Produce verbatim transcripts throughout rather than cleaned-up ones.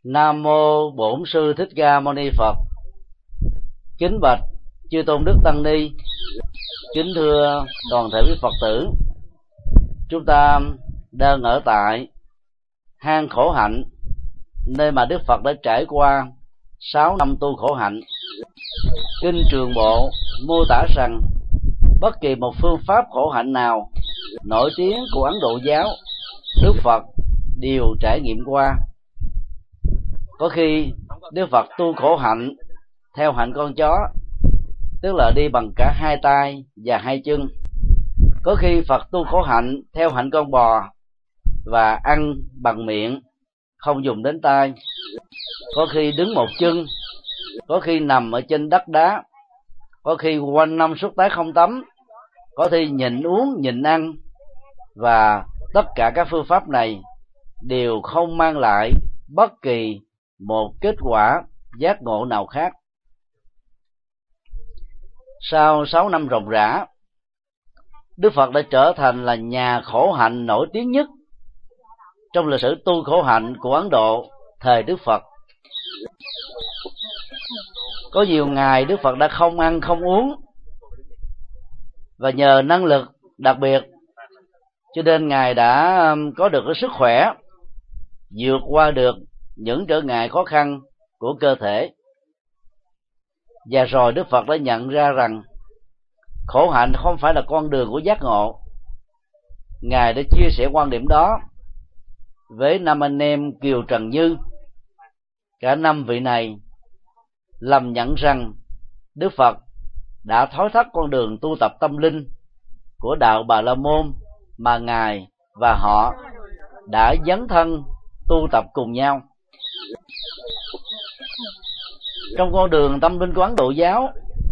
Nam mô Bổn Sư Thích Ca Mâu Ni Phật. Kính bạch chư tôn đức tăng ni, kính thưa toàn thể quý Phật tử. Chúng ta đang ở tại hang khổ hạnh, nơi mà Đức Phật đã trải qua sáu năm tu khổ hạnh. Kinh Trường Bộ mô tả rằng bất kỳ một phương pháp khổ hạnh nào nổi tiếng của Ấn Độ giáo, Đức Phật đều trải nghiệm qua. Có khi Đức Phật tu khổ hạnh theo hạnh con chó, tức là đi bằng cả hai tay và hai chân. Có khi Phật tu khổ hạnh theo hạnh con bò và ăn bằng miệng, không dùng đến tay. Có khi đứng một chân, có khi nằm ở trên đất đá, có khi quanh năm suốt tháng không tắm, có khi nhịn uống nhịn ăn. Và tất cả các phương pháp này đều không mang lại bất kỳ một kết quả giác ngộ nào khác. Sau sáu năm ròng rã, Đức Phật đã trở thành là nhà khổ hạnh nổi tiếng nhất trong lịch sử tu khổ hạnh của Ấn Độ thời Đức Phật. Có nhiều ngày Đức Phật đã không ăn không uống, và nhờ năng lực đặc biệt cho nên Ngài đã có được cái sức khỏe vượt qua được những trở ngại khó khăn của cơ thể. Và rồi Đức Phật đã nhận ra rằng khổ hạnh không phải là con đường của giác ngộ. Ngài đã chia sẻ quan điểm đó với năm anh em Kiều Trần Như. Cả năm vị này lầm nhận rằng Đức Phật đã thối thắt con đường tu tập tâm linh của đạo Bà La Môn mà Ngài và họ đã dấn thân tu tập cùng nhau. Trong con đường tâm linh của Ấn Độ giáo,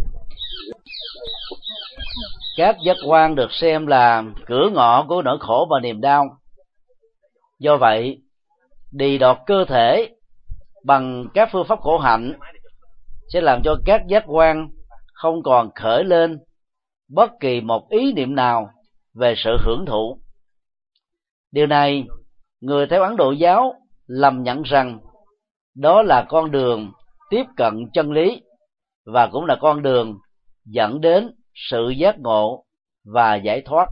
các giác quan được xem là cửa ngõ của nỗi khổ và niềm đau. Do vậy, đì đọt cơ thể bằng các phương pháp khổ hạnh sẽ làm cho các giác quan không còn khởi lên bất kỳ một ý niệm nào về sự hưởng thụ. Điều này, người theo Ấn Độ giáo lầm nhận rằng đó là con đường tiếp cận chân lý và cũng là con đường dẫn đến sự giác ngộ và giải thoát.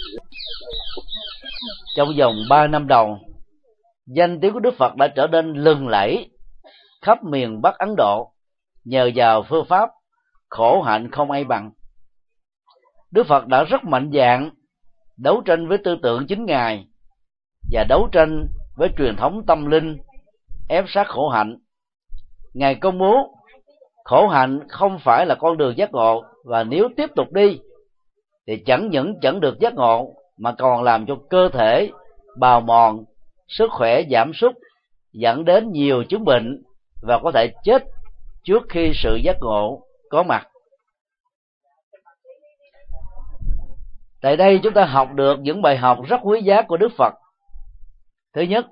Trong vòng ba năm đầu, danh tiếng của Đức Phật đã trở nên lừng lẫy khắp miền Bắc Ấn Độ nhờ vào phương pháp khổ hạnh không ai bằng. Đức Phật đã rất mạnh dạn đấu tranh với tư tưởng chính Ngài và đấu tranh với truyền thống tâm linh ép sát khổ hạnh. Ngài công bố khổ hạnh không phải là con đường giác ngộ, và nếu tiếp tục đi thì chẳng những chẳng được giác ngộ mà còn làm cho cơ thể bào mòn, sức khỏe giảm sút, dẫn đến nhiều chứng bệnh và có thể chết trước khi sự giác ngộ có mặt. Tại đây chúng ta học được những bài học rất quý giá của Đức Phật. Thứ nhất,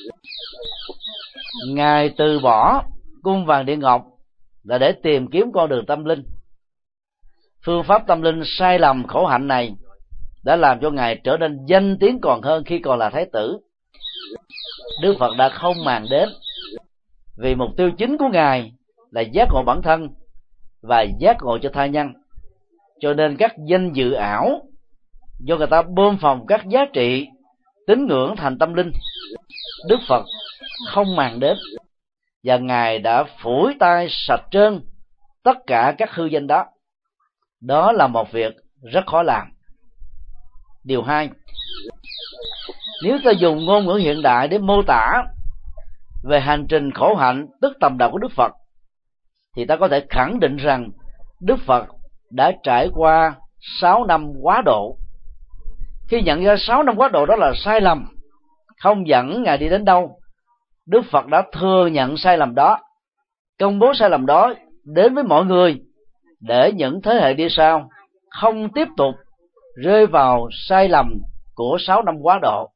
Ngài từ bỏ cung vàng điện ngọc là để tìm kiếm con đường tâm linh. Phương pháp tâm linh sai lầm khổ hạnh này đã làm cho Ngài trở nên danh tiếng còn hơn khi còn là Thái tử. Đức Phật đã không màng đến, vì mục tiêu chính của Ngài là giác ngộ bản thân và giác ngộ cho tha nhân. Cho nên các danh dự ảo do người ta bơm phồng các giá trị tín ngưỡng thành tâm linh, Đức Phật không màng đến, và Ngài đã phủi tay sạch trơn tất cả các hư danh đó. Đó là một việc rất khó làm. Điều hai, nếu ta dùng ngôn ngữ hiện đại để mô tả về hành trình khổ hạnh tức tầm đạo của Đức Phật, thì ta có thể khẳng định rằng Đức Phật đã trải qua sáu năm quá độ. Khi nhận ra sáu năm quá độ đó là sai lầm, không dẫn Ngài đi đến đâu, Đức Phật đã thừa nhận sai lầm đó, công bố sai lầm đó đến với mọi người, để những thế hệ đi sau không tiếp tục rơi vào sai lầm của sáu năm quá độ.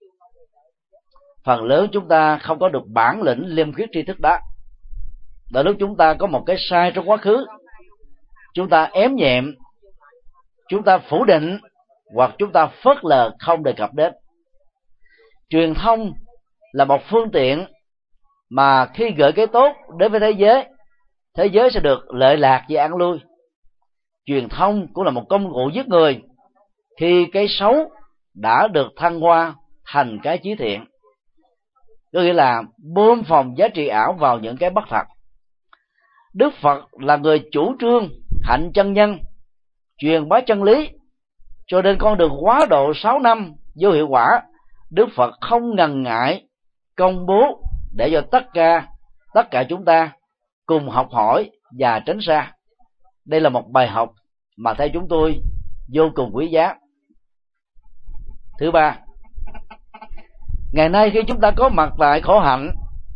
Phần lớn chúng ta không có được bản lĩnh liêm khiết tri thức đó. Đôi lúc chúng ta có một cái sai trong quá khứ, chúng ta ém nhẹm, chúng ta phủ định, hoặc chúng ta phớt lờ không đề cập đến. Truyền thông là một phương tiện mà khi gửi cái tốt đến với thế giới, thế giới sẽ được lợi lạc và an lui. Truyền thông cũng là một công cụ giết người khi cái xấu đã được thăng hoa thành cái chí thiện, có nghĩa là bơm phòng giá trị ảo vào những cái bất thật. Đức Phật là người chủ trương hạnh chân nhân, truyền bá chân lý, cho nên con đường quá độ sáu năm vô hiệu quả, Đức Phật không ngần ngại công bố để cho tất cả tất cả chúng ta cùng học hỏi và tránh xa. Đây là một bài học mà theo chúng tôi vô cùng quý giá. Thứ ba, ngày nay khi chúng ta có mặt tại khổ hạnh,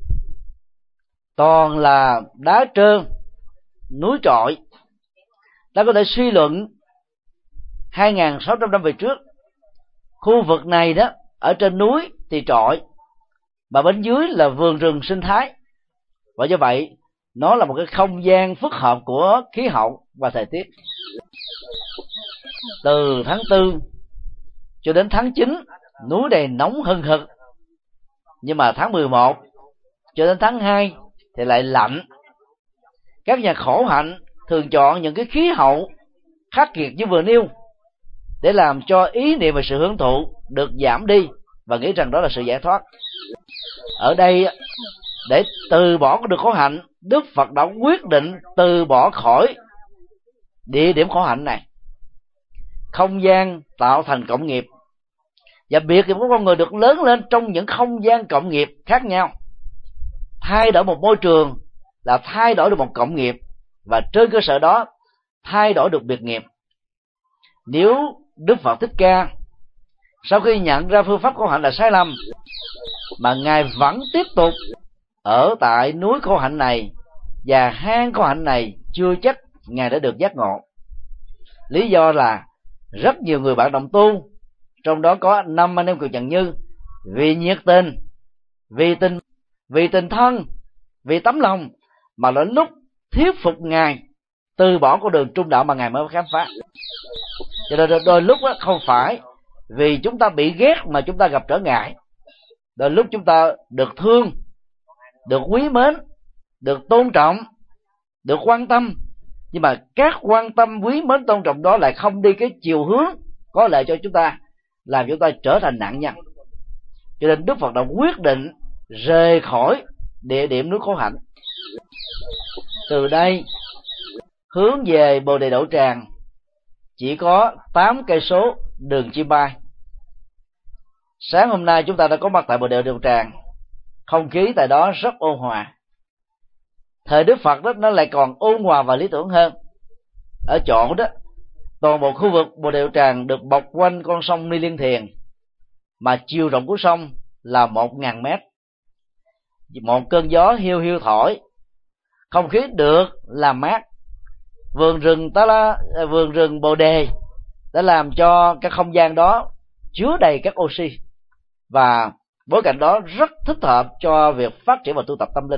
toàn là đá trơn, núi trọi, ta có thể suy luận hai nghìn sáu trăm năm về trước, khu vực này đó ở trên núi thì trọi, mà bên dưới là vườn rừng sinh thái, và do vậy nó là một cái không gian phức hợp của khí hậu và thời tiết. Từ tháng tư cho đến tháng chín, núi này nóng hừng hực, nhưng mà tháng mười một cho đến tháng hai thì lại lạnh. Các nhà khổ hạnh thường chọn những cái khí hậu khắc nghiệt như vừa nêu để làm cho ý niệm về sự hưởng thụ được giảm đi và nghĩ rằng đó là sự giải thoát. Ở đây, để từ bỏ con đường khổ hạnh, Đức Phật đã quyết định từ bỏ khỏi địa điểm khổ hạnh này. Không gian tạo thành cộng nghiệp, và biệt nghiệp của con người được lớn lên trong những không gian cộng nghiệp khác nhau. Thay đổi một môi trường là thay đổi được một cộng nghiệp, và trên cơ sở đó thay đổi được biệt nghiệp. Nếu Đức Phật Thích Ca sau khi nhận ra phương pháp khổ hạnh là sai lầm, mà Ngài vẫn tiếp tục ở tại núi khổ hạnh này và hang khổ hạnh này, chưa chắc Ngài đã được giác ngộ. Lý do là rất nhiều người bạn đồng tu, trong đó có năm anh em Kiều Trần Như, vì nhiệt tình, vì tình vì tình thân, vì tấm lòng, mà đến lúc thuyết phục Ngài từ bỏ con đường trung đạo mà Ngài mới khám phá. Cho nên đôi lúc đó không phải vì chúng ta bị ghét mà chúng ta gặp trở ngại. Đôi lúc chúng ta được thương, được quý mến, được tôn trọng, được quan tâm, nhưng mà các quan tâm, quý mến, tôn trọng đó lại không đi cái chiều hướng có lợi cho chúng ta, làm chúng ta trở thành nạn nhân. Cho nên Đức Phật đã quyết định rời khỏi địa điểm núi khổ hạnh. Từ đây hướng về Bồ Đề Đậu Tràng chỉ có tám cây số đường chim bay. Sáng hôm nay chúng ta đã có mặt tại Bồ Đề Đậu Tràng, không khí tại đó rất ôn hòa. Thời Đức Phật đó nó lại còn ôn hòa và lý tưởng hơn. Ở chỗ đó, toàn bộ khu vực Bồ Đề Đậu Tràng được bọc quanh con sông Ni Liên Thiền, mà chiều rộng của sông là một ngàn mét. Một cơn gió hiu hiu thổi, không khí được làm mát. Vườn rừng tá la, vườn rừng Bồ Đề đã làm cho cái không gian đó chứa đầy các oxy, và bối cảnh đó rất thích hợp cho việc phát triển và tu tập tâm linh.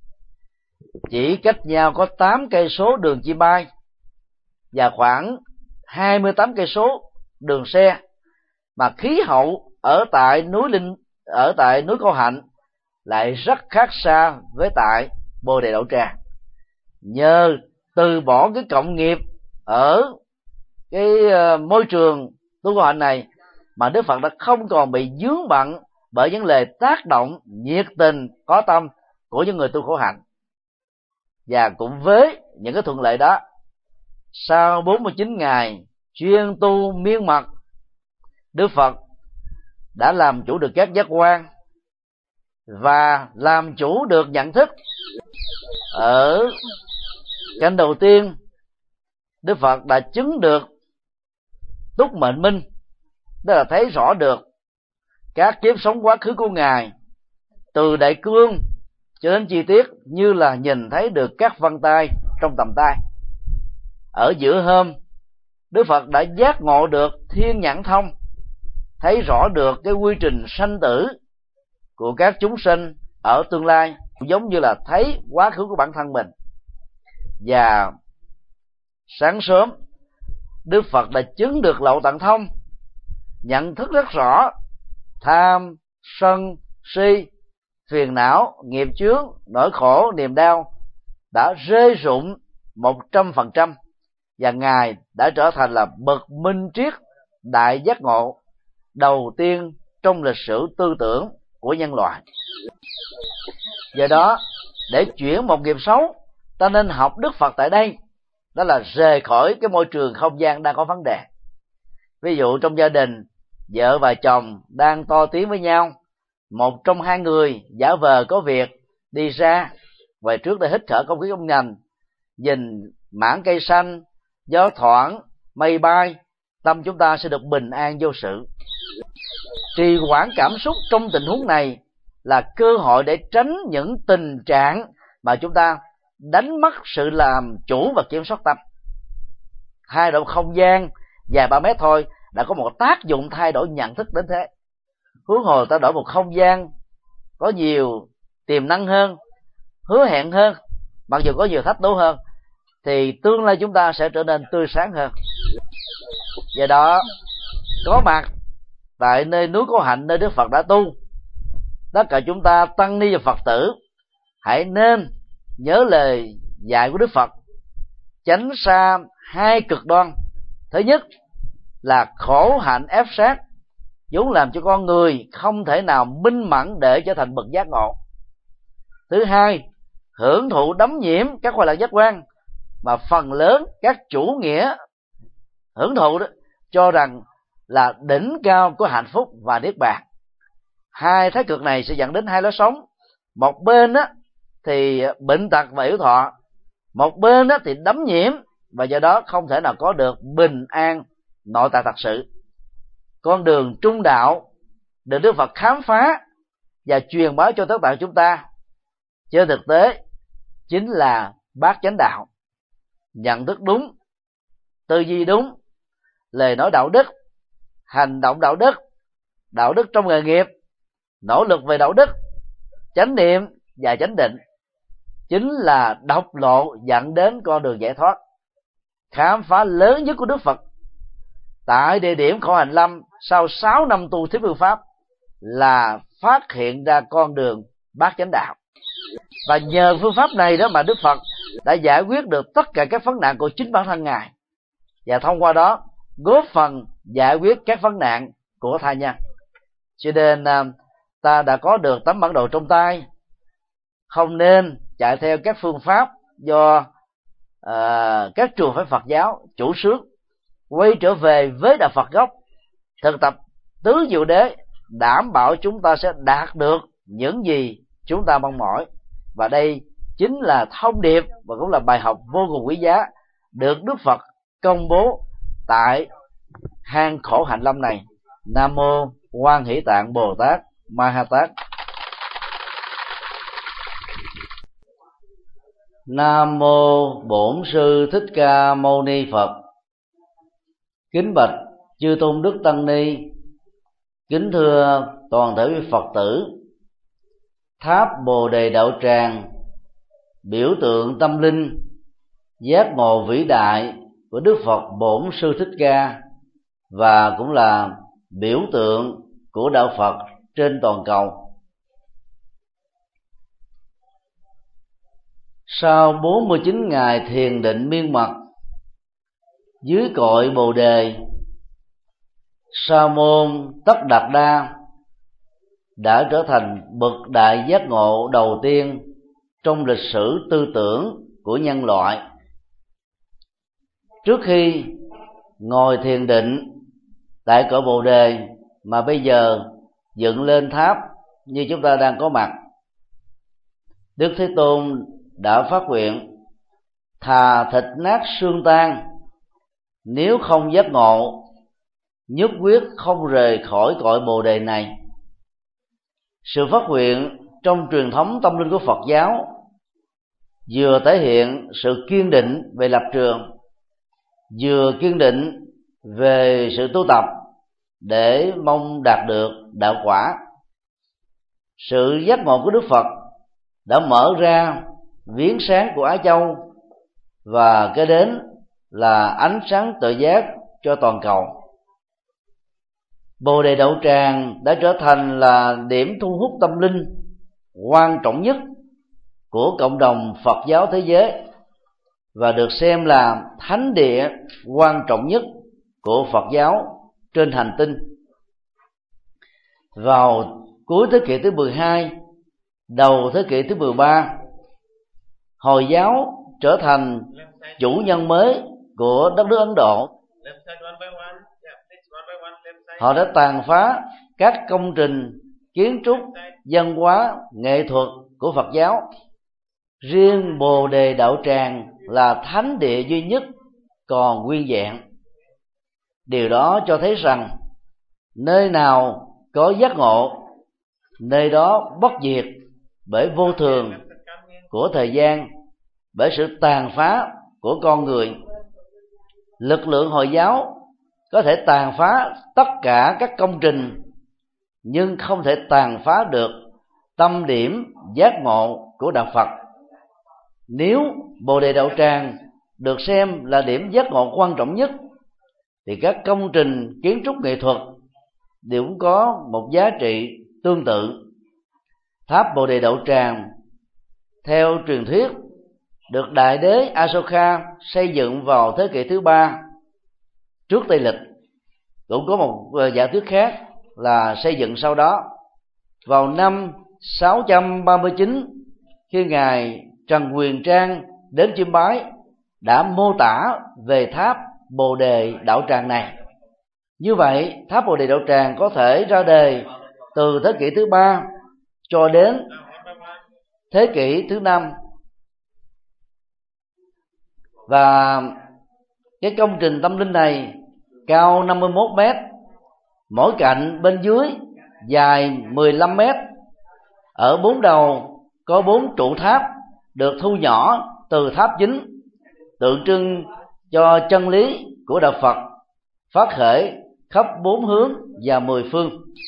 Chỉ cách nhau có tám cây số đường chim bay và khoảng hai mươi tám cây số đường xe, mà khí hậu ở tại núi Linh ở tại núi Khổ Hạnh lại rất khác xa với tại Bồ Đề Đậu Tràng. Nhờ từ bỏ cái cộng nghiệp ở cái môi trường tu khổ hạnh này, mà Đức Phật đã không còn bị vướng bận bởi những lời tác động nhiệt tình có tâm của những người tu khổ hạnh. Và cũng với những cái thuận lợi đó, sau bốn mươi chín ngày chuyên tu miên mật, Đức Phật đã làm chủ được các giác quan và làm chủ được nhận thức. Ở cảnh đầu tiên, Đức Phật đã chứng được túc mệnh minh, đó là thấy rõ được các kiếp sống quá khứ của Ngài, từ đại cương cho đến chi tiết, như là nhìn thấy được các vân tay trong tầm tay. Ở giữa hôm, Đức Phật đã giác ngộ được thiên nhãn thông, thấy rõ được cái quy trình sanh tử của các chúng sinh ở tương lai, giống như là thấy quá khứ của bản thân mình. Và sáng sớm, Đức Phật đã chứng được lậu tận thông, nhận thức rất rõ tham, sân, si phiền não, nghiệp chướng, nỗi khổ, niềm đau đã rơi rụng một trăm phần trăm, và Ngài đã trở thành là bậc minh triết đại giác ngộ đầu tiên trong lịch sử tư tưởng của nhân loại. Do đó, để chuyển một nghiệp xấu, ta nên học Đức Phật tại đây, đó là rời khỏi cái môi trường không gian đang có vấn đề. Ví dụ trong gia đình, vợ và chồng đang to tiếng với nhau, một trong hai người giả vờ có việc đi ra về trước để hít thở không khí trong lành, nhìn mảng cây xanh, gió thoảng, mây bay, tâm chúng ta sẽ được bình an vô sự. Trì hoãn cảm xúc trong tình huống này là cơ hội để tránh những tình trạng mà chúng ta đánh mất sự làm chủ và kiểm soát tâm. Thay đổi không gian vài ba mét thôi đã có một tác dụng thay đổi nhận thức đến thế. Huống hồ ta đổi một không gian có nhiều tiềm năng hơn, hứa hẹn hơn, mặc dù có nhiều thách đố hơn, thì tương lai chúng ta sẽ trở nên tươi sáng hơn. Do đó, có mặt tại nơi núi Có Hạnh, nơi Đức Phật đã tu, tất cả chúng ta tăng ni và Phật tử hãy nên nhớ lời dạy của Đức Phật, tránh xa hai cực đoan. Thứ nhất là khổ hạnh ép sát, vốn làm cho con người không thể nào minh mẫn để trở thành bậc giác ngộ. Thứ hai, hưởng thụ đắm nhiễm các khoái lạc giác quan, mà phần lớn các chủ nghĩa hưởng thụ đó cho rằng là đỉnh cao của hạnh phúc và niết bàn. Hai thái cực này sẽ dẫn đến hai lối sống. Một bên á thì bệnh tật và yếu thọ, một bên á thì đắm nhiễm, và do đó không thể nào có được bình an nội tại thật sự. Con đường trung đạo được Đức Phật khám phá và truyền bá cho tất cả chúng ta, trên thực tế chính là bát chánh đạo. Nhận thức đúng, tư duy đúng, lời nói đạo đức, hành động đạo đức, đạo đức trong nghề nghiệp, nỗ lực về đạo đức, chánh niệm và chánh định, chính là độc lộ dẫn đến con đường giải thoát. Khám phá lớn nhất của Đức Phật tại địa điểm Khổ Hạnh Lâm sau sáu năm tu thuyết phương pháp là phát hiện ra con đường bát chánh đạo. Và nhờ phương pháp này đó mà Đức Phật đã giải quyết được tất cả các vấn nạn của chính bản thân Ngài, và thông qua đó góp phần giải quyết các vấn nạn của tha nhân. Cho nên ta đã có được tấm bản đồ trong tay, không nên chạy theo các phương pháp do uh, các trường phái Phật giáo chủ xướng, quay trở về với đạo Phật gốc, thực tập tứ diệu đế, đảm bảo chúng ta sẽ đạt được những gì chúng ta mong mỏi. Và đây chính là thông điệp và cũng là bài học vô cùng quý giá được Đức Phật công bố tại hang Khổ Hạnh Lâm này. Nam mô Quan Hỷ Tạng Bồ Tát Ma Ha Tát. Nam mô Bổn Sư Thích Ca Mâu Ni Phật. Kính bạch chư tôn đức tăng ni, kính thưa toàn thể Phật tử. Tháp Bồ Đề Đạo Tràng, biểu tượng tâm linh giác ngộ vĩ đại của Đức Phật Bổn Sư Thích Ca, và cũng là biểu tượng của đạo Phật trên toàn cầu. Sau bốn mươi chín ngày thiền định miên mật dưới cội Bồ Đề, Sa môn Tất Đạt Đa đã trở thành bậc đại giác ngộ đầu tiên trong lịch sử tư tưởng của nhân loại. Trước khi ngồi thiền định tại cội Bồ Đề mà bây giờ dựng lên tháp như chúng ta đang có mặt, Đức Thế Tôn đã phát nguyện thà thịt nát xương tan, nếu không giác ngộ, nhất quyết không rời khỏi cội Bồ Đề này. Sự phát nguyện trong truyền thống tâm linh của Phật giáo vừa thể hiện sự kiên định về lập trường, vừa kiên định về sự tu tập để mong đạt được đạo quả. Sự giác ngộ của Đức Phật đã mở ra viếng sáng của Á Châu, và kế đến là ánh sáng tự giác cho toàn cầu. Bồ Đề Đậu Tràng đã trở thành là điểm thu hút tâm linh quan trọng nhất của cộng đồng Phật giáo thế giới và được xem là thánh địa quan trọng nhất của Phật giáo trên hành tinh. Vào cuối thế kỷ thứ mười hai, đầu thế kỷ thứ mười ba, Hồi giáo trở thành chủ nhân mới của đất nước Ấn Độ. Họ đã tàn phá các công trình kiến trúc, văn hóa, nghệ thuật của Phật giáo. Riêng Bồ Đề Đạo Tràng là thánh địa duy nhất còn nguyên vẹn. Điều đó cho thấy rằng nơi nào có giác ngộ, nơi đó bất diệt bởi vô thường của thời gian, bởi sự tàn phá của con người. Lực lượng Hồi giáo có thể tàn phá tất cả các công trình, nhưng không thể tàn phá được tâm điểm giác ngộ của đạo Phật. Nếu Bồ Đề Đạo Tràng được xem là điểm giác ngộ quan trọng nhất, thì các công trình kiến trúc nghệ thuật đều cũng có một giá trị tương tự. Tháp Bồ Đề Đạo Tràng theo truyền thuyết được Đại đế Asoka xây dựng vào thế kỷ thứ ba trước Tây lịch. Cũng có một giả thuyết khác là xây dựng sau đó. Vào năm sáu trăm ba mươi chín, khi ngài Trần Quyền Trang đến chiêm bái, đã mô tả về tháp Bồ Đề Đạo Tràng này. Như vậy, tháp Bồ Đề Đạo Tràng có thể ra đời từ thế kỷ thứ ba cho đến thế kỷ thứ năm. Và cái công trình tâm linh này cao năm mươi mốt mét, mỗi cạnh bên dưới dài mười lăm mét. Ở bốn đầu có bốn trụ tháp được thu nhỏ từ tháp chính, tượng trưng cho chân lý của đạo Phật phát khởi khắp bốn hướng và mười phương.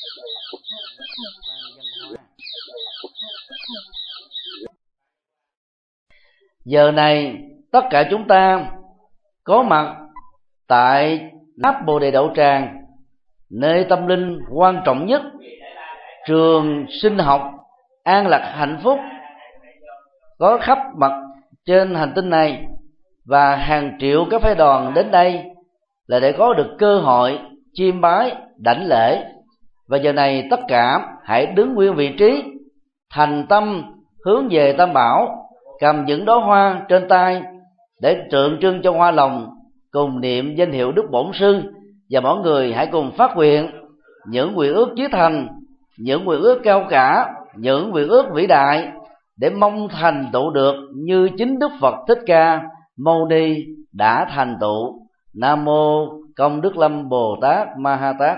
Giờ này tất cả chúng ta có mặt tại tháp Bồ Đề Đạo Tràng, nơi tâm linh quan trọng nhất, trường sinh học an lạc hạnh phúc có khắp mặt trên hành tinh này, và hàng triệu các phái đoàn đến đây là để có được cơ hội chiêm bái đảnh lễ. Và giờ này tất cả hãy đứng nguyên vị trí, thành tâm hướng về Tam Bảo, cầm những đóa hoa trên tay để tượng trưng cho hoa lòng, cùng niệm danh hiệu Đức Bổn Sư. Và mọi người hãy cùng phát nguyện những nguyện ước chí thành, những nguyện ước cao cả, những nguyện ước vĩ đại, để mong thành tựu được như chính Đức Phật Thích Ca Mâu Ni đã thành tựu. Nam mô Công Đức Lâm Bồ Tát Ma Ha Tát.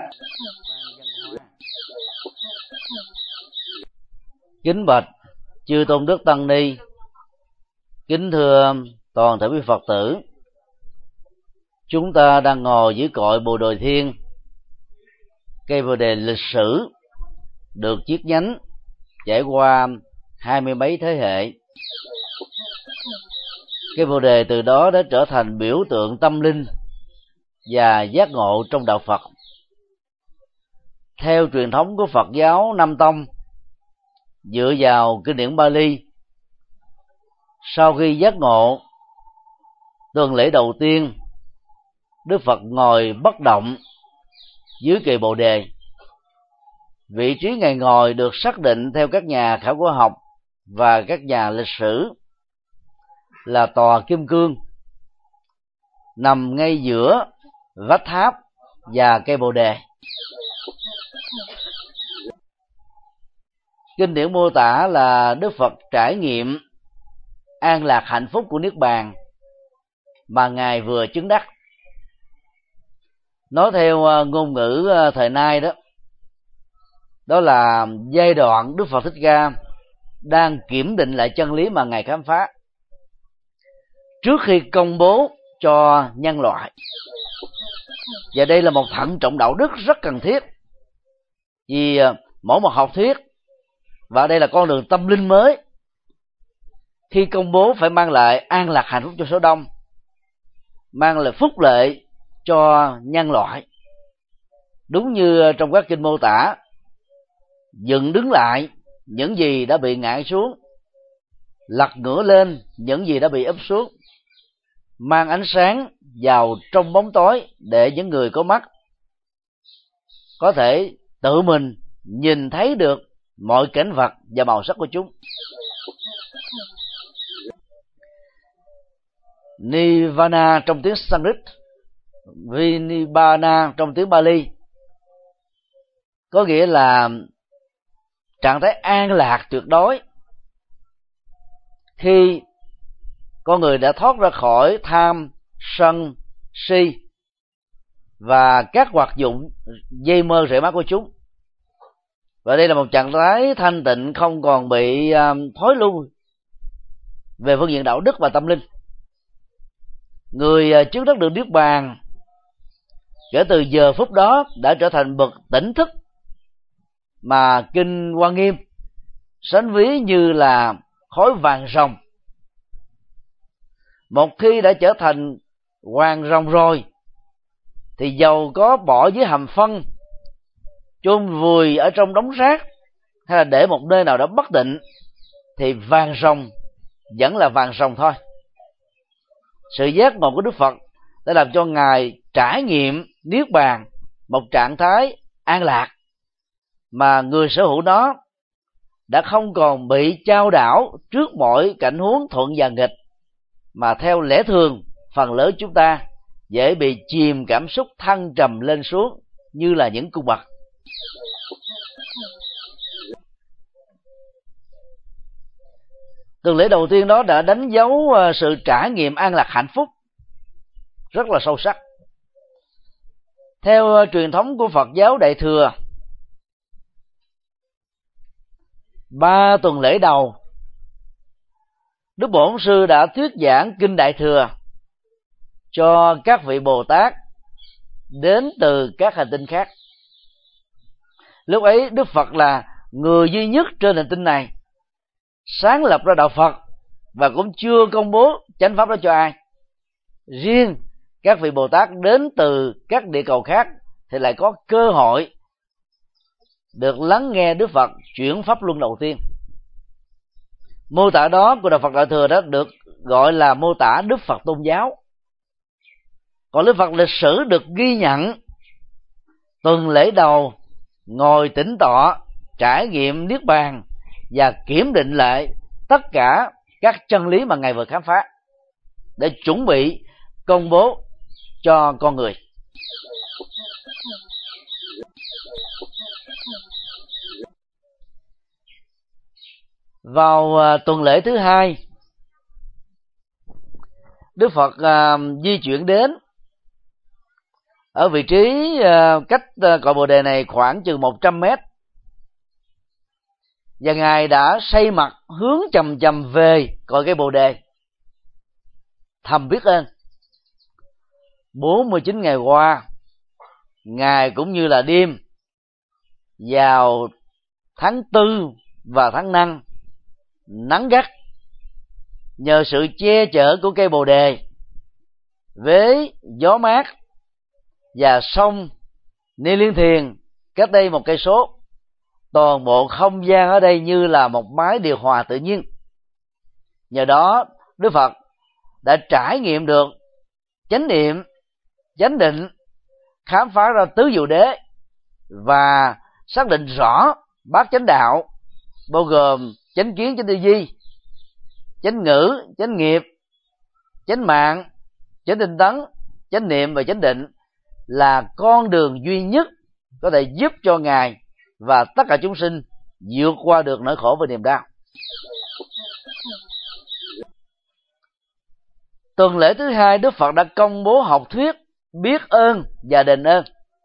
Kính bạch chư tôn đức tăng ni, kính thưa toàn thể quý Phật tử, chúng ta đang ngồi dưới cội Bồ Đề Thiên, cây Bồ Đề lịch sử được chiết nhánh trải qua hai mươi mấy thế hệ. Cây Bồ Đề từ đó đã trở thành biểu tượng tâm linh và giác ngộ trong đạo Phật. Theo truyền thống của Phật giáo Nam Tông, dựa vào kinh điển Bali, sau khi giác ngộ tuần lễ đầu tiên, Đức Phật ngồi bất động dưới cây Bồ Đề. Vị trí ngài ngồi được xác định theo các nhà khảo cổ học và các nhà lịch sử là tòa kim cương, nằm ngay giữa vách tháp và cây Bồ Đề. Kinh điển mô tả là Đức Phật trải nghiệm an lạc hạnh phúc của Niết Bàn mà ngài vừa chứng đắc. Nói theo ngôn ngữ thời nay đó, đó là giai đoạn Đức Phật Thích Ca đang kiểm định lại chân lý mà ngài khám phá trước khi công bố cho nhân loại. Và đây là một thận trọng đạo đức rất cần thiết, vì mỗi một học thuyết, và đây là con đường tâm linh mới, khi công bố phải mang lại an lạc hạnh phúc cho số đông, mang lại phúc lợi cho nhân loại. Đúng như trong các kinh mô tả, dựng đứng lại những gì đã bị ngã xuống, lật ngửa lên những gì đã bị úp xuống, mang ánh sáng vào trong bóng tối để những người có mắt có thể tự mình nhìn thấy được mọi cảnh vật và màu sắc của chúng. Nirvana trong tiếng Sanskrit, Vinibbana trong tiếng Bali, có nghĩa là trạng thái an lạc tuyệt đối khi con người đã thoát ra khỏi tham, sân, si và các hoạt dụng dây mơ rễ mắt của chúng. Và đây là một trạng thái thanh tịnh, không còn bị um, thối lui về phương diện đạo đức và tâm linh. Người uh, chứng đắc được niết bàn kể từ giờ phút đó đã trở thành bậc tỉnh thức mà kinh Hoa Nghiêm sánh ví như là khối vàng ròng. Một khi đã trở thành vàng ròng rồi thì dầu có bỏ dưới hầm phân, chôn vùi ở trong đống rác, hay là để một nơi nào đó bất định, thì vàng ròng vẫn là vàng ròng thôi. Sự giác ngộ của Đức Phật đã làm cho Ngài trải nghiệm niết bàn, một trạng thái an lạc mà người sở hữu nó đã không còn bị chao đảo trước mọi cảnh huống thuận và nghịch, mà theo lẽ thường phần lớn chúng ta dễ bị chìm cảm xúc thăng trầm lên xuống như là những cung bậc. Tuần lễ đầu tiên đó đã đánh dấu sự trải nghiệm an lạc hạnh phúc rất là sâu sắc. Theo truyền thống của Phật giáo Đại Thừa, ba tuần lễ đầu, Đức Bổn Sư đã thuyết giảng kinh Đại Thừa cho các vị Bồ Tát đến từ các hành tinh khác. Lúc ấy Đức Phật là người duy nhất trên hành tinh này sáng lập ra đạo Phật và cũng chưa công bố chánh pháp đó cho ai. Riêng các vị Bồ Tát đến từ các địa cầu khác thì lại có cơ hội được lắng nghe Đức Phật chuyển pháp luân đầu tiên. Mô tả đó của đạo Phật Đại Thừa đó được gọi là mô tả Đức Phật tôn giáo. Còn Đức Phật lịch sử được ghi nhận tuần lễ đầu ngồi tĩnh tọa, trải nghiệm niết bàn và kiểm định lại tất cả các chân lý mà Ngài vừa khám phá để chuẩn bị công bố cho con người. Vào uh, tuần lễ thứ hai, Đức Phật uh, di chuyển đến ở vị trí uh, cách uh, cội Bồ Đề này khoảng chừng một trăm mét, và Ngài đã xây mặt hướng chầm chầm về cội cây Bồ Đề, thầm biết ơn. bốn mươi chín ngày qua, Ngài cũng như là đêm vào tháng tư và tháng năm nắng gắt, nhờ sự che chở của cây Bồ Đề với gió mát và sông Ni Liên Thiền cách đây một cây số, toàn bộ không gian ở đây như là một máy điều hòa tự nhiên. Nhờ đó Đức Phật đã trải nghiệm được chánh niệm, chánh định, khám phá ra tứ diệu đế và xác định rõ bát chánh đạo, bao gồm chánh kiến, chánh tư duy, chánh ngữ, chánh nghiệp, chánh mạng, chánh tinh tấn, chánh niệm và chánh định là con đường duy nhất có thể giúp cho Ngài và tất cả chúng sinh vượt qua được nỗi khổ và niềm đau. Tuần lễ thứ hai, Đức Phật đã công bố học thuyết biết ơn và đền ơn.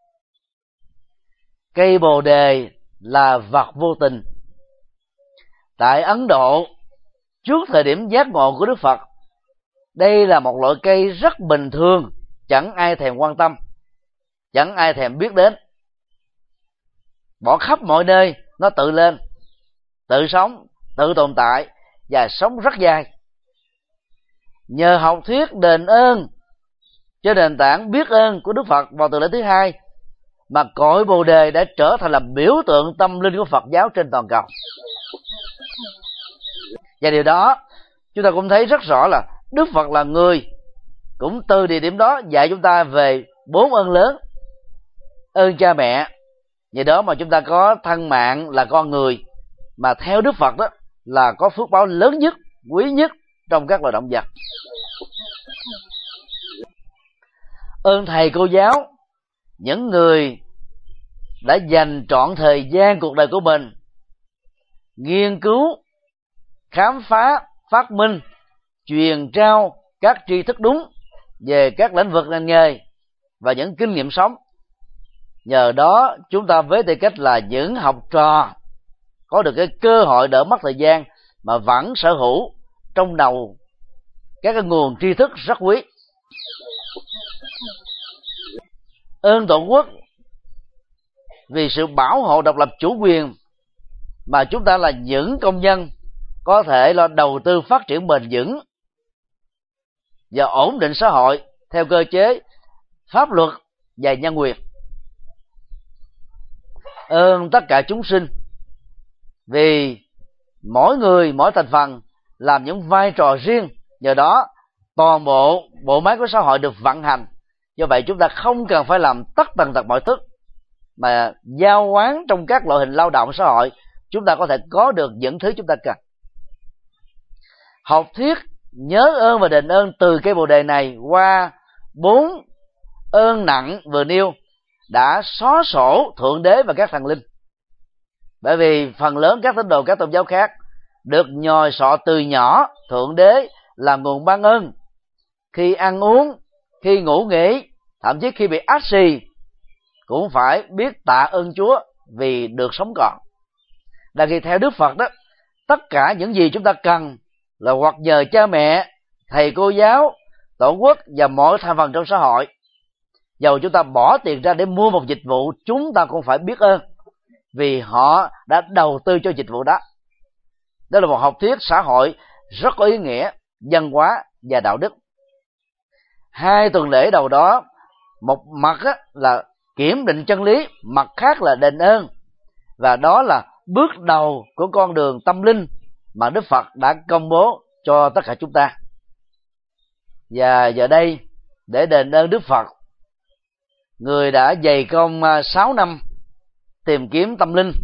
Cây Bồ Đề là vật vô tình. Tại Ấn Độ, trước thời điểm giác ngộ của Đức Phật, đây là một loại cây rất bình thường, chẳng ai thèm quan tâm, chẳng ai thèm biết đến. Bỏ khắp mọi nơi, nó tự lên, tự sống, tự tồn tại và sống rất dài. Nhờ học thuyết đền ơn trên nền tảng biết ơn của Đức Phật vào tuần lễ thứ hai mà cội Bồ Đề đã trở thành là biểu tượng tâm linh của Phật giáo trên toàn cầu. Và điều đó chúng ta cũng thấy rất rõ là Đức Phật là người cũng từ địa điểm đó dạy chúng ta về bốn ơn lớn. Ơn cha mẹ, vì đó mà chúng ta có thân mạng là con người, mà theo Đức Phật đó là có phước báo lớn nhất, quý nhất trong các loài động vật. Ơn thầy cô giáo, những người đã dành trọn thời gian cuộc đời của mình nghiên cứu, khám phá, phát minh, truyền trao các tri thức đúng về các lĩnh vực ngành nghề và những kinh nghiệm sống. Nhờ đó chúng ta với tư cách là những học trò có được cái cơ hội đỡ mất thời gian mà vẫn sở hữu trong đầu các cái nguồn tri thức rất quý. Ơn Tổ quốc, vì sự bảo hộ độc lập chủ quyền mà chúng ta là những công dân có thể lo đầu tư phát triển bền vững và ổn định xã hội theo cơ chế pháp luật và nhân quyền. Ơn tất cả chúng sinh, vì mỗi người mỗi thành phần làm những vai trò riêng, nhờ đó toàn bộ bộ máy của xã hội được vận hành. Do vậy chúng ta không cần phải làm tất tần tật mọi thức, mà giao quán trong các loại hình lao động xã hội, chúng ta có thể có được những thứ chúng ta cần. Học thuyết nhớ ơn và đền ơn từ cây bồ đề này qua bốn ơn nặng vừa nêu đã xóa sổ Thượng Đế và các thần linh. Bởi vì phần lớn các tín đồ các tôn giáo khác được nhồi sọ từ nhỏ Thượng Đế là nguồn ban ơn. Khi ăn uống, khi ngủ nghỉ, thậm chí khi bị ách xì cũng phải biết tạ ơn Chúa vì được sống còn. Là khi theo Đức Phật đó, tất cả những gì chúng ta cần là hoặc nhờ cha mẹ, thầy cô giáo, tổ quốc và mọi thành phần trong xã hội. Dầu chúng ta bỏ tiền ra để mua một dịch vụ, chúng ta cũng phải biết ơn vì họ đã đầu tư cho dịch vụ đó. Đó là một học thuyết xã hội rất có ý nghĩa, văn hóa và đạo đức. Hai tuần lễ đầu đó, một mặt là kiểm định chân lý, mặt khác là đền ơn. Và đó là bước đầu của con đường tâm linh mà Đức Phật đã công bố cho tất cả chúng ta. Và giờ đây, để đền ơn Đức Phật, người đã dày công sáu năm tìm kiếm tâm linh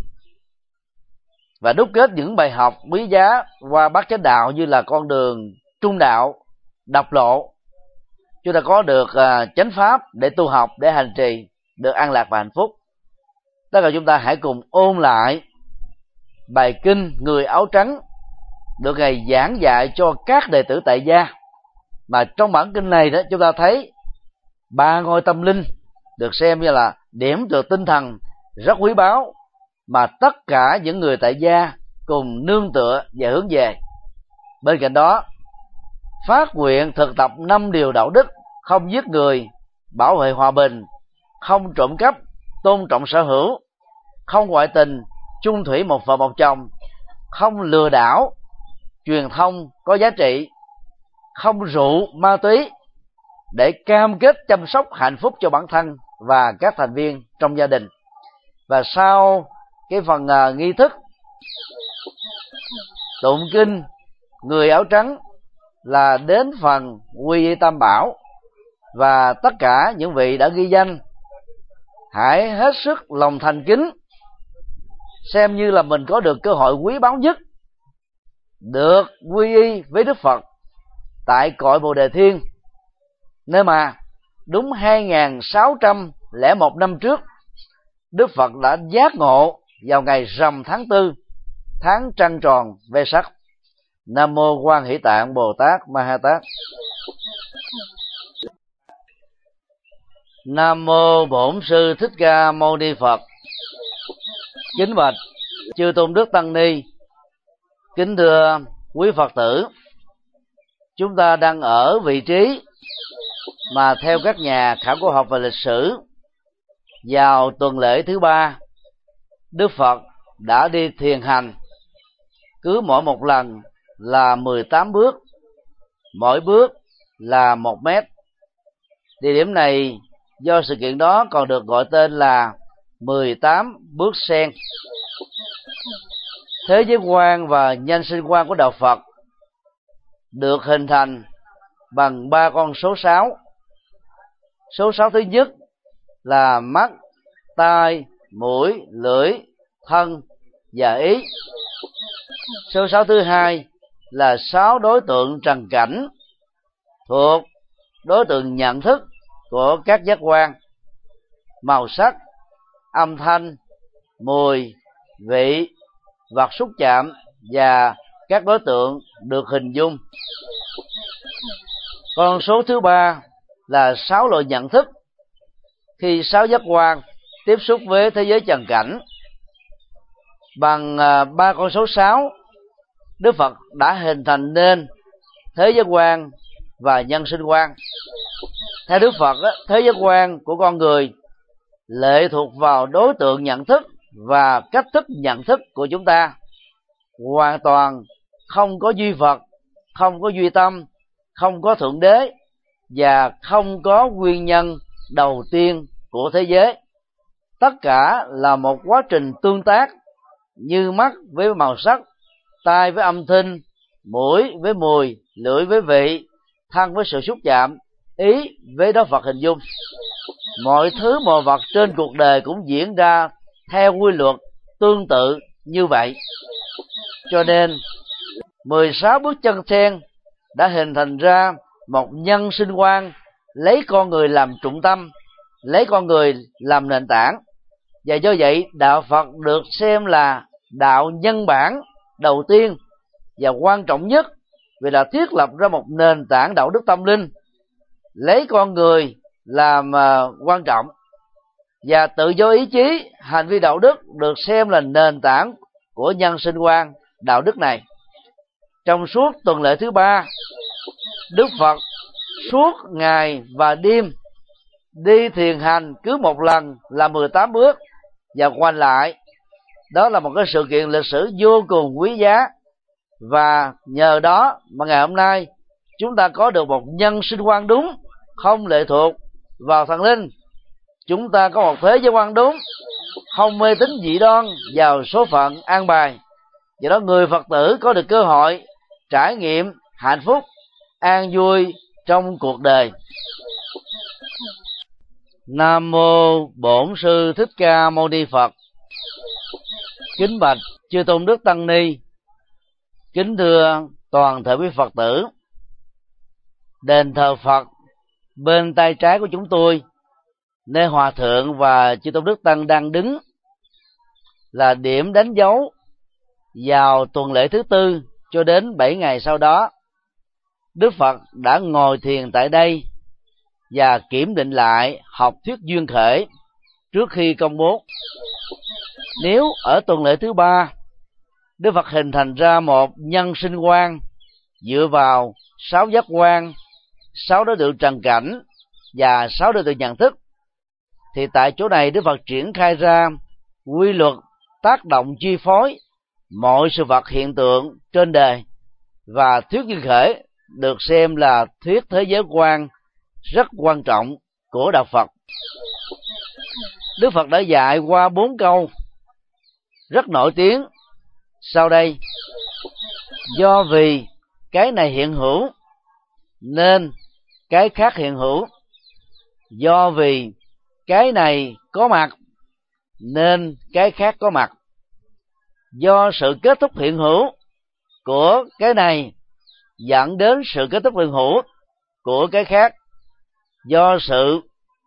và đúc kết những bài học quý giá qua bát chánh đạo như là con đường trung đạo, độc lộ, chúng ta có được uh, chánh pháp để tu học, để hành trì, được an lạc và hạnh phúc. Tất cả chúng ta hãy cùng ôn lại bài kinh Người áo trắng được Ngài giảng dạy cho các đệ tử tại gia. Mà trong bản kinh này đó, chúng ta thấy ba ngôi tâm linh được xem như là điểm tựa tinh thần rất quý báu mà tất cả những người tại gia cùng nương tựa và hướng về. Bên cạnh đó, phát nguyện thực tập năm điều đạo đức: không giết người, bảo vệ hòa bình, không trộm cắp, tôn trọng sở hữu, không ngoại tình, chung thủy một vợ một chồng, không lừa đảo, truyền thông có giá trị, không rượu ma túy, để cam kết chăm sóc hạnh phúc cho bản thân và các thành viên trong gia đình. Và sau cái phần uh, nghi thức tụng kinh Người áo trắng là đến phần quy y tam bảo, và tất cả những vị đã ghi danh hãy hết sức lòng thành kính, xem như là mình có được cơ hội quý báu nhất được quy y với Đức Phật tại cội Bồ Đề Thiên, nơi mà đúng hai nghìn sáu trăm lẻ một năm trước Đức Phật đã giác ngộ vào ngày rằm tháng tư, tháng trăng tròn Vê Sắc. Nam mô Quan Hỷ Tạng Bồ Tát Ma Ha Tát. Nam mô Bổn Sư Thích Ca Mâu Ni Phật. Kính bạch chư tôn đức tăng ni, kính thưa quý Phật tử, chúng ta đang ở vị trí mà theo các nhà khảo cổ học và lịch sử, vào tuần lễ thứ ba, Đức Phật đã đi thiền hành, cứ mỗi một lần là mười tám bước, mỗi bước là một mét. Địa điểm này do sự kiện đó còn được gọi tên là mười tám bước sen. thế giới quan và nhân sinh quan của đạo Phật được hình thành bằng ba con số sáu. Số sáu thứ nhất là mắt, tai, mũi, lưỡi, thân và ý. Số sáu thứ hai là sáu đối tượng trần cảnh thuộc đối tượng nhận thức của các giác quan: màu sắc, âm thanh, mùi, vị, vật xúc chạm và các đối tượng được hình dung. Con số thứ ba là sáu loại nhận thức khi sáu giác quan tiếp xúc với thế giới trần cảnh. Bằng ba con số sáu, Đức Phật đã hình thành nên thế giới quan và nhân sinh quan. Theo Đức Phật, thế giới quan của con người lệ thuộc vào đối tượng nhận thức và cách thức nhận thức của chúng ta, hoàn toàn không có duy vật, không có duy tâm, không có thượng đế và không có nguyên nhân đầu tiên của thế giới. Tất cả là một quá trình tương tác như mắt với màu sắc, tai với âm thanh, mũi với mùi, lưỡi với vị, thân với sự xúc chạm, ý với đối Phật hình dung. Mọi thứ mọi vật trên cuộc đời cũng diễn ra theo quy luật tương tự như vậy. Cho nên mười sáu bước chân sen đã hình thành ra một nhân sinh quan lấy con người làm trọng tâm, lấy con người làm nền tảng. Và do vậy đạo Phật được xem là đạo nhân bản đầu tiên và quan trọng nhất, vì là thiết lập ra một nền tảng đạo đức tâm linh lấy con người làm uh, quan trọng. Và tự do ý chí, hành vi đạo đức được xem là nền tảng của nhân sinh quan đạo đức này. Trong suốt tuần lễ thứ ba, Đức Phật suốt ngày và đêm đi thiền hành cứ một lần là mười tám bước và quay lại. Đó là một cái sự kiện lịch sử vô cùng quý giá, và nhờ đó mà ngày hôm nay chúng ta có được một nhân sinh quan đúng, không lệ thuộc vào thần linh. Chúng ta có một thế giới quan đúng, không mê tín dị đoan vào số phận an bài. Do đó người Phật tử có được cơ hội trải nghiệm hạnh phúc, an vui trong cuộc đời. Nam mô Bổn Sư Thích Ca Mâu Ni Phật. Kính bạch chư tôn đức tăng ni, kính thưa toàn thể quý Phật tử. Đền thờ Phật bên tay trái của chúng tôi, nơi hòa thượng và chư tôn đức tăng đang đứng, là điểm đánh dấu vào tuần lễ thứ tư cho đến bảy ngày sau đó. Đức Phật đã ngồi thiền tại đây và kiểm định lại học thuyết duyên khởi trước khi công bố. Nếu ở tuần lễ thứ ba Đức Phật hình thành ra một nhân sinh quan dựa vào sáu giác quan, sáu đối tượng trần cảnh và sáu đối tượng nhận thức, thì tại chỗ này Đức Phật triển khai ra quy luật tác động chi phối mọi sự vật hiện tượng trên đời, và thuyết duyên khởi được xem là thuyết thế giới quan rất quan trọng của đạo Phật. Đức Phật đã dạy qua bốn câu rất nổi tiếng sau đây: do vì cái này hiện hữu nên cái khác hiện hữu, do vì cái này có mặt nên cái khác có mặt, do sự kết thúc hiện hữu của cái này dẫn đến sự kết thúc hiện hữu của cái khác, do sự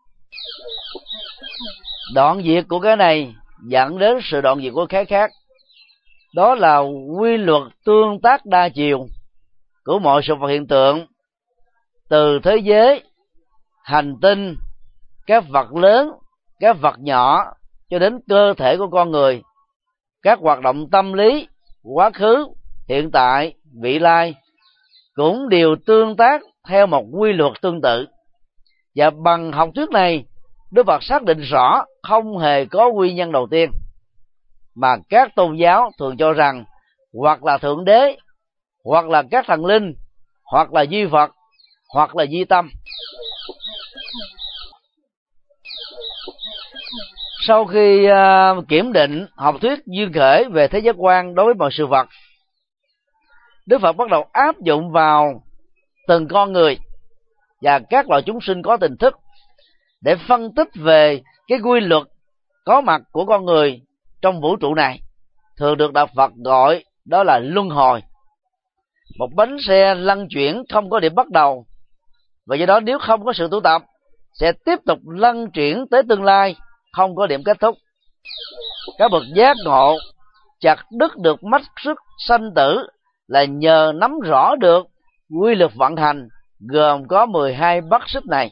đoạn diệt của cái này dẫn đến sự đoạn diệt của cái khác. Đó là quy luật tương tác đa chiều của mọi sự vật hiện tượng, từ thế giới, hành tinh, các vật lớn, các vật nhỏ cho đến cơ thể của con người. Các hoạt động tâm lý, quá khứ, hiện tại, vị lai cũng đều tương tác theo một quy luật tương tự. Và bằng học thuyết này, Đức Phật xác định rõ không hề có nguyên nhân đầu tiên, mà các tôn giáo thường cho rằng hoặc là thượng đế, hoặc là các thần linh, hoặc là duy vật, hoặc là duy tâm. Sau khi uh, kiểm định học thuyết duyên khởi về thế giới quan đối với mọi sự vật, Đức Phật bắt đầu áp dụng vào từng con người và các loài chúng sinh có tình thức để phân tích về cái quy luật có mặt của con người trong vũ trụ này, thường được Đạo Phật gọi đó là luân hồi. Một bánh xe lăn chuyển không có điểm bắt đầu, và do đó nếu không có sự tu tập sẽ tiếp tục lăn chuyển tới tương lai, không có điểm kết thúc. Các bậc giác ngộ chặt đứt được mắt sức sanh tử là nhờ nắm rõ được quy luật vận hành gồm có mười hai mắt xích này.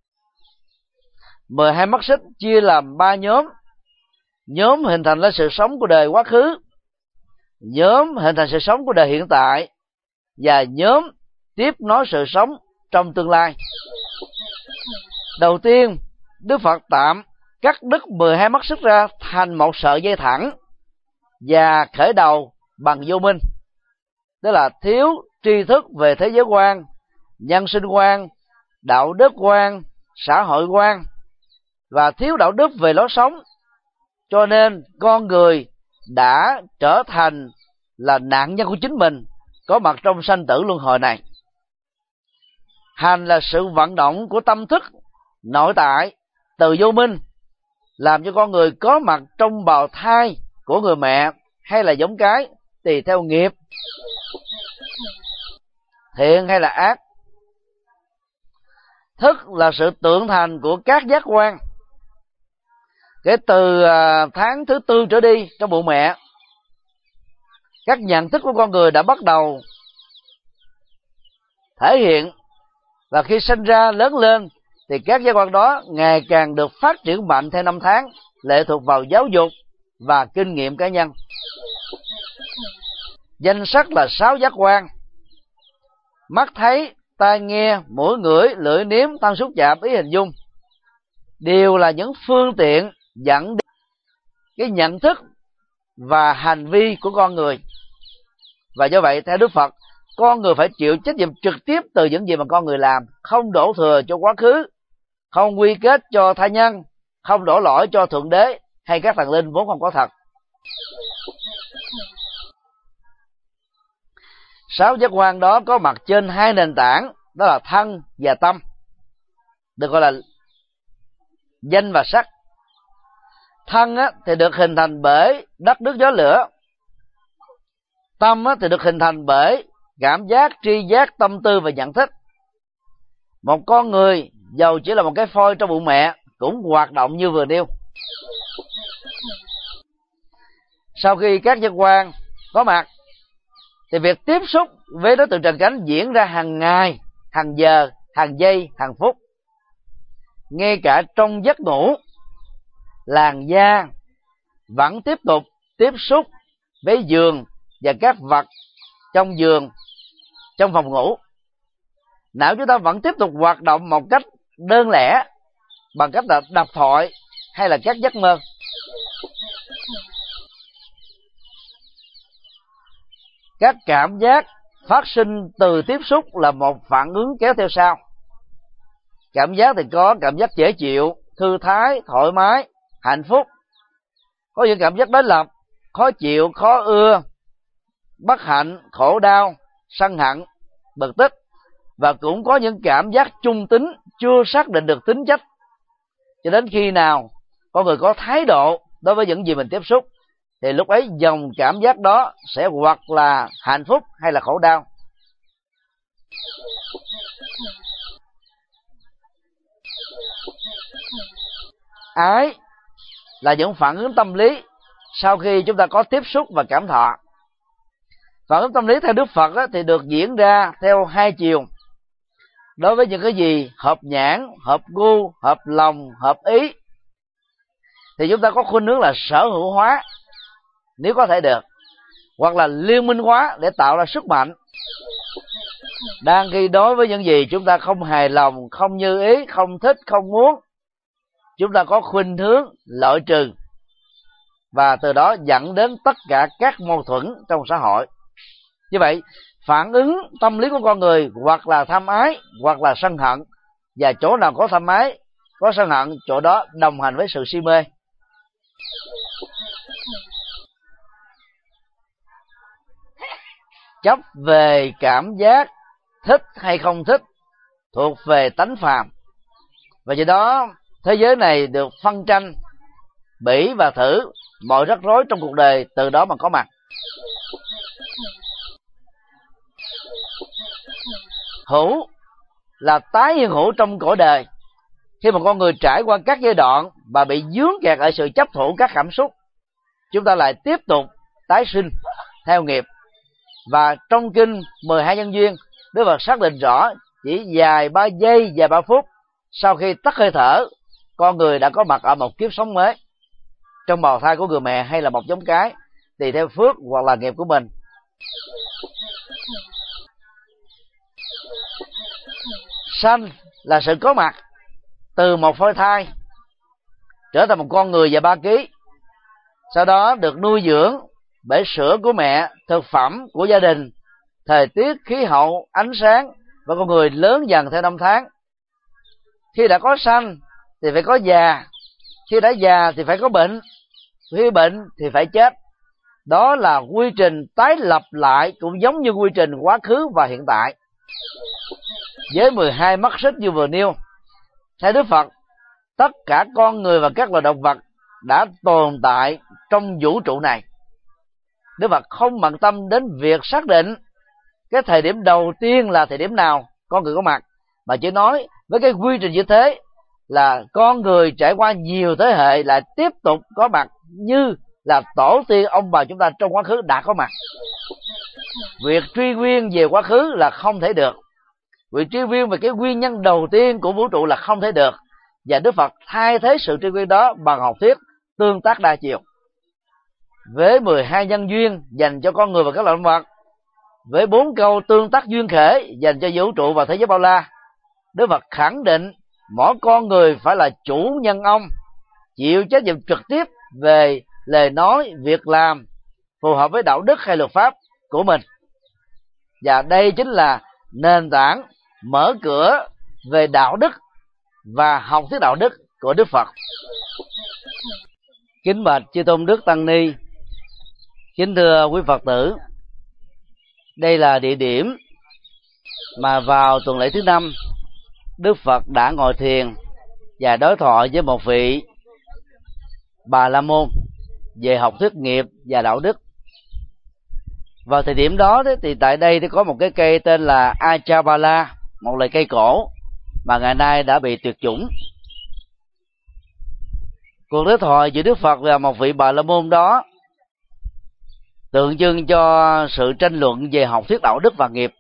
mười hai mắt xích chia làm ba nhóm. Nhóm hình thành ra sự sống của đời quá khứ, nhóm hình thành sự sống của đời hiện tại, và nhóm tiếp nối sự sống trong tương lai. Đầu tiên, Đức Phật tạm cắt đứt mười hai mắt xích ra thành một sợi dây thẳng và khởi đầu bằng vô minh, đó là thiếu tri thức về thế giới quan, nhân sinh quan, đạo đức quan, xã hội quan, và thiếu đạo đức về lối sống. Cho nên con người đã trở thành là nạn nhân của chính mình, có mặt trong sanh tử luân hồi này. Hành là sự vận động của tâm thức nội tại từ vô minh, làm cho con người có mặt trong bào thai của người mẹ hay là giống cái, tùy theo nghiệp, thiện hay là ác. Thức là sự tượng thành của các giác quan. Kể từ tháng thứ tư trở đi trong bụng mẹ, các nhận thức của con người đã bắt đầu thể hiện, và khi sinh ra lớn lên thì các giác quan đó ngày càng được phát triển mạnh theo năm tháng, lệ thuộc vào giáo dục và kinh nghiệm cá nhân. Danh sắc là sáu giác quan: mắt thấy, tai nghe, mũi ngửi, lưỡi nếm, thân xúc chạm, ý hình dung, đều là những phương tiện dẫn đến cái nhận thức và hành vi của con người. Và do vậy theo Đức Phật, con người phải chịu trách nhiệm trực tiếp từ những gì mà con người làm, không đổ thừa cho quá khứ, không quy kết cho tha nhân, không đổ lỗi cho Thượng Đế hay các thần linh vốn không có thật. Sáu giác quan đó có mặt trên hai nền tảng, đó là thân và tâm, được gọi là danh và sắc. Thân á, thì được hình thành bởi đất nước gió lửa. Tâm á, thì được hình thành bởi cảm giác, tri giác, tâm tư và nhận thức. Một con người dầu chỉ là một cái phôi trong bụng mẹ cũng hoạt động như vừa nêu. Sau khi các giác quan có mặt thì việc tiếp xúc với đối tượng trần cánh diễn ra hàng ngày, hàng giờ, hàng giây, hàng phút. Ngay cả trong giấc ngủ, làn da vẫn tiếp tục tiếp xúc với giường và các vật trong giường, trong phòng ngủ. Não chúng ta vẫn tiếp tục hoạt động một cách đơn lẻ bằng cách là đọc thoại hay là các giấc mơ. Các cảm giác phát sinh từ tiếp xúc là một phản ứng kéo theo sau. Cảm giác thì có cảm giác dễ chịu, thư thái, thoải mái, hạnh phúc. Có những cảm giác đối lập, khó chịu, khó ưa, bất hạnh, khổ đau, sân hận, bực tức. Và cũng có những cảm giác trung tính, chưa xác định được tính chất. Cho đến khi nào con người có thái độ đối với những gì mình tiếp xúc, thì lúc ấy dòng cảm giác đó sẽ hoặc là hạnh phúc hay là khổ đau. Ái là những phản ứng tâm lý sau khi chúng ta có tiếp xúc và cảm thọ. Phản ứng tâm lý theo Đức Phật đó, thì được diễn ra theo hai chiều. Đối với những cái gì hợp nhãn, hợp gu, hợp lòng, hợp ý, thì chúng ta có khuynh hướng là sở hữu hóa nếu có thể được, hoặc là liên minh hóa để tạo ra sức mạnh. Đang khi đối với những gì chúng ta không hài lòng, không như ý, không thích, không muốn, chúng ta có khuynh hướng loại trừ, và từ đó dẫn đến tất cả các mâu thuẫn trong xã hội. Như vậy, phản ứng tâm lý của con người hoặc là tham ái hoặc là sân hận, và chỗ nào có tham ái, có sân hận, chỗ đó đồng hành với sự si mê. Chấp về cảm giác thích hay không thích thuộc về tánh phàm, và do đó thế giới này được phân tranh, bỉ và thử, mọi rắc rối trong cuộc đời từ đó mà có mặt. Hữu là tái hiện hữu trong cõi đời. Khi một con người trải qua các giai đoạn và bị vướng kẹt ở sự chấp thủ các cảm xúc, chúng ta lại tiếp tục tái sinh theo nghiệp. Và trong kinh mười hai nhân duyên, Đức Phật xác định rõ chỉ dài ba giây, dài ba phút sau khi tắt hơi thở, con người đã có mặt ở một kiếp sống mới, trong bào thai của người mẹ hay là một giống cái, tùy theo phước hoặc là nghiệp của mình. Sanh là sự có mặt từ một phôi thai trở thành một con người và ba ký, sau đó được nuôi dưỡng bởi sữa của mẹ, thực phẩm của gia đình, thời tiết, khí hậu, ánh sáng, và con người lớn dần theo năm tháng. Khi đã có sanh thì phải có già, khi đã già thì phải có bệnh, khi bệnh thì phải chết. Đó là quy trình tái lập lại, cũng giống như quy trình quá khứ và hiện tại. Với mười hai mắt xích như vừa nêu, theo Đức Phật, tất cả con người và các loài động vật đã tồn tại trong vũ trụ này. Đức Phật không bận tâm đến việc xác định cái thời điểm đầu tiên là thời điểm nào con người có mặt, mà chỉ nói với cái quy trình như thế là con người trải qua nhiều thế hệ lại tiếp tục có mặt, như là tổ tiên ông bà chúng ta trong quá khứ đã có mặt. Việc truy nguyên về quá khứ là không thể được, việc truy nguyên về cái nguyên nhân đầu tiên của vũ trụ là không thể được, và Đức Phật thay thế sự truy nguyên đó bằng học thuyết tương tác đa chiều. Với mười hai nhân duyên dành cho con người và các loài động vật, với bốn câu tương tác duyên khể dành cho vũ trụ và thế giới bao la, Đức Phật khẳng định mỗi con người phải là chủ nhân ông, chịu trách nhiệm trực tiếp về lời nói, việc làm phù hợp với đạo đức hay luật pháp của mình. Và đây chính là nền tảng mở cửa về đạo đức và học thuyết đạo đức của Đức Phật. Kính bạch chư tôn đức tăng ni, kính thưa quý Phật tử, đây là địa điểm mà vào tuần lễ thứ năm Đức Phật đã ngồi thiền và đối thoại với một vị Bà La Môn về học thuyết nghiệp và đạo đức. Vào thời điểm đó thì tại đây thì có một cái cây tên là Achabala, một loài cây cổ mà ngày nay đã bị tuyệt chủng. Cuộc đối thoại giữa Đức Phật và một vị Bà La Môn đó tượng trưng cho sự tranh luận về học thuyết đạo đức và nghiệp.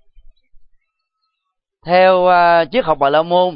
Theo uh, triết học Bà La Môn,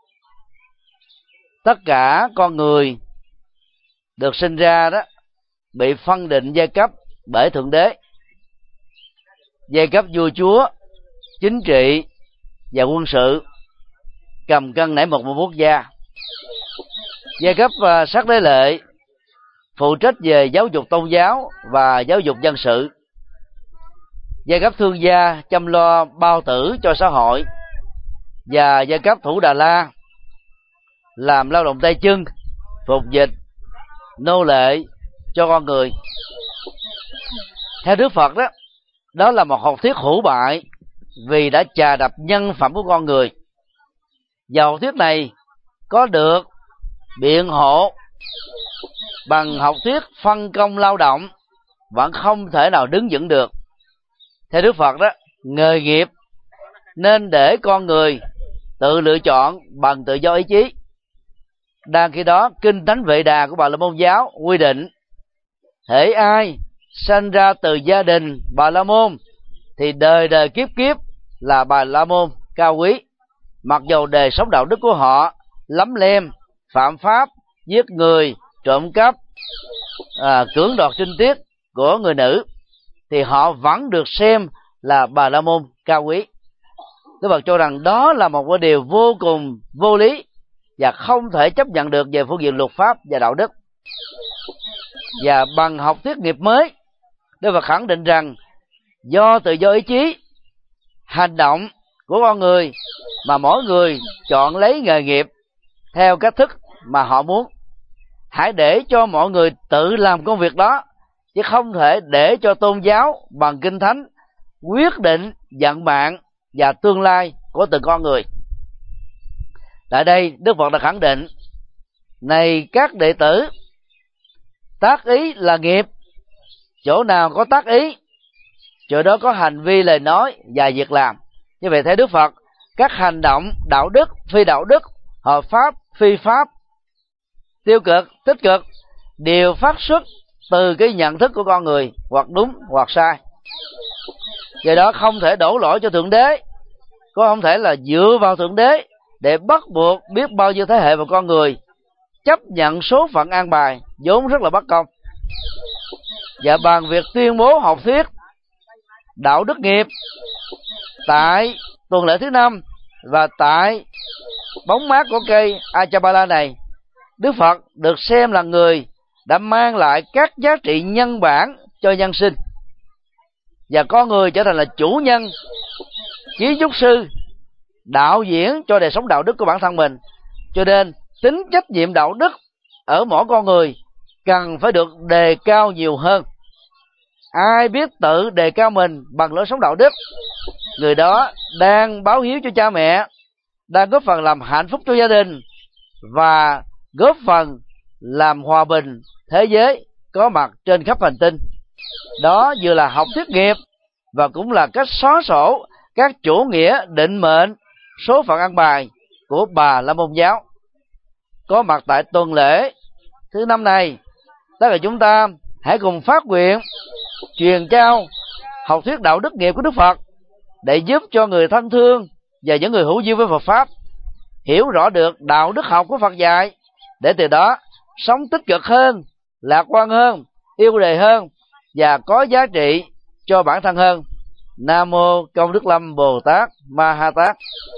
tất cả con người được sinh ra đó bị phân định giai cấp bởi Thượng Đế. Giai cấp vua chúa, chính trị và quân sự cầm cân nảy mực một quốc gia. Giai cấp uh, sắc đế lệ phụ trách về giáo dục tôn giáo và giáo dục dân sự. Giai cấp thương gia chăm lo bao tử cho xã hội, và giai cấp thủ Đà La làm lao động tay chân, phục dịch, nô lệ cho con người. Theo Đức Phật đó, đó là một học thuyết hữu bại vì đã chà đập nhân phẩm của con người. Và học thuyết này có được biện hộ bằng học thuyết phân công lao động vẫn không thể nào đứng vững được. Theo Đức Phật đó, nghề nghiệp nên để con người tự lựa chọn bằng tự do ý chí. Đang khi đó, kinh Thánh Vệ Đà của Bà La Môn giáo quy định hễ ai sanh ra từ gia đình Bà La Môn thì đời đời kiếp kiếp là Bà La Môn cao quý, mặc dầu đời sống đạo đức của họ lấm lem, phạm pháp, giết người, trộm cắp, à, cưỡng đoạt trinh tiết của người nữ, thì họ vẫn được xem là Bà La Môn cao quý. Đức Phật cho rằng đó là một cái điều vô cùng vô lý và không thể chấp nhận được về phương diện luật pháp và đạo đức. Và bằng học thuyết nghiệp mới, Đức Phật khẳng định rằng do tự do ý chí, hành động của con người mà mỗi người chọn lấy nghề nghiệp theo cách thức mà họ muốn. hãy để cho mọi người tự làm công việc đó, chứ không thể để cho tôn giáo bằng kinh thánh quyết định vận mạng và tương lai của từng con người. Tại đây Đức Phật đã khẳng định: này các đệ tử, tác ý là nghiệp, chỗ nào có tác ý, chỗ đó có hành vi, lời nói và việc làm. Như vậy theo Đức Phật, các hành động đạo đức, phi đạo đức, hợp pháp, phi pháp, tiêu cực, tích cực đều phát xuất từ cái nhận thức của con người, hoặc đúng hoặc sai. Do đó không thể đổ lỗi cho Thượng Đế, cũng không thể là dựa vào Thượng Đế để bắt buộc biết bao nhiêu thế hệ và con người chấp nhận số phận an bài vốn rất là bất công. Và bằng việc tuyên bố học thuyết đạo đức nghiệp tại tuần lễ thứ năm và tại bóng mát của cây Achapala này, Đức Phật được xem là người đã mang lại các giá trị nhân bản cho nhân sinh, và con người trở thành là chủ nhân, kiến trúc sư, đạo diễn cho đời sống đạo đức của bản thân mình. Cho nên tính trách nhiệm đạo đức ở mỗi con người cần phải được đề cao nhiều hơn. Ai biết tự đề cao mình bằng lối sống đạo đức, người đó đang báo hiếu cho cha mẹ, đang góp phần làm hạnh phúc cho gia đình và góp phần làm hòa bình thế giới có mặt trên khắp hành tinh. Đó vừa là học thuyết nghiệp và cũng là cách xóa sổ các chủ nghĩa định mệnh số phận ăn bài của Bà La Môn giáo. Có mặt tại tuần lễ thứ năm này, tất cả chúng ta hãy cùng phát nguyện truyền trao học thuyết đạo đức nghiệp của Đức Phật để giúp cho người thân thương và những người hữu duyên với Phật pháp hiểu rõ được đạo đức học của Phật dạy, để từ đó sống tích cực hơn, lạc quan hơn, yêu đời hơn và có giá trị cho bản thân hơn. Nam mô Công Đức Lâm Bồ Tát Ma Ha Tát.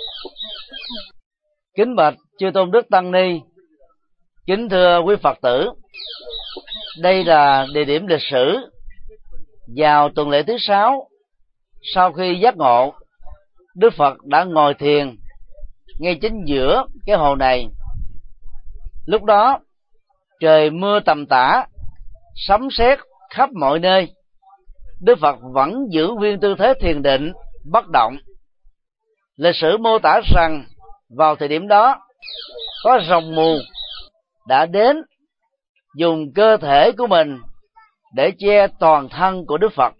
Kính bạch chư tôn đức tăng ni, kính thưa quý Phật tử, đây là địa điểm lịch sử vào tuần lễ thứ sáu sau khi giác ngộ. Đức Phật đã ngồi thiền ngay chính giữa cái hồ này. Lúc đó trời mưa tầm tã, sấm sét khắp mọi nơi. Đức Phật vẫn giữ nguyên tư thế thiền định bất động. Lịch sử mô tả rằng vào thời điểm đó có rồng mù đã đến dùng cơ thể của mình để che toàn thân của Đức Phật.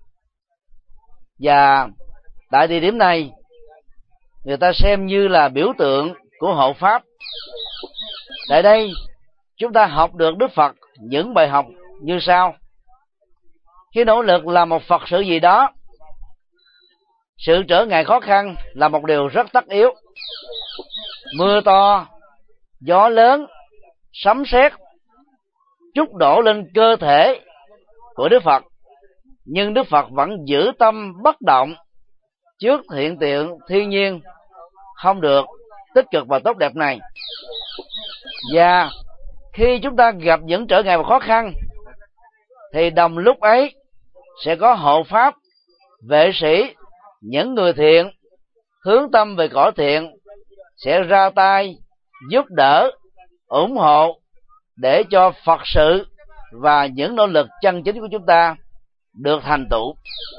Và tại địa điểm này, người ta xem như là biểu tượng của hộ pháp. Tại đây chúng ta học được Đức Phật những bài học như sau: khi nỗ lực làm một Phật sự gì đó, sự trở ngại khó khăn là một điều rất tất yếu. Mưa to, gió lớn, sấm sét trút đổ lên cơ thể của Đức Phật, nhưng Đức Phật vẫn giữ tâm bất động trước hiện tượng thiên nhiên không được tích cực và tốt đẹp này. Và khi chúng ta gặp những trở ngại và khó khăn, thì đồng lúc ấy sẽ có hộ pháp, vệ sĩ, những người thiện hướng tâm về cõi thiện sẽ ra tay giúp đỡ, ủng hộ để cho Phật sự và những nỗ lực chân chính của chúng ta được thành tựu.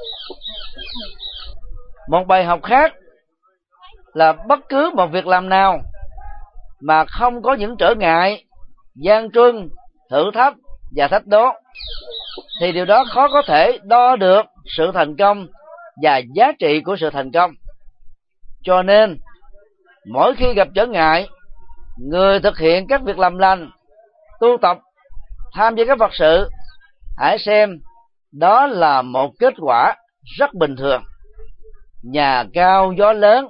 Một bài học khác là bất cứ một việc làm nào mà không có những trở ngại, gian truân, thử thách và thách đố thì điều đó khó có thể đo được sự thành công và giá trị của sự thành công. Cho nên mỗi khi gặp trở ngại, người thực hiện các việc làm lành, tu tập, tham gia các Phật sự, hãy xem đó là một kết quả rất bình thường. Nhà cao gió lớn,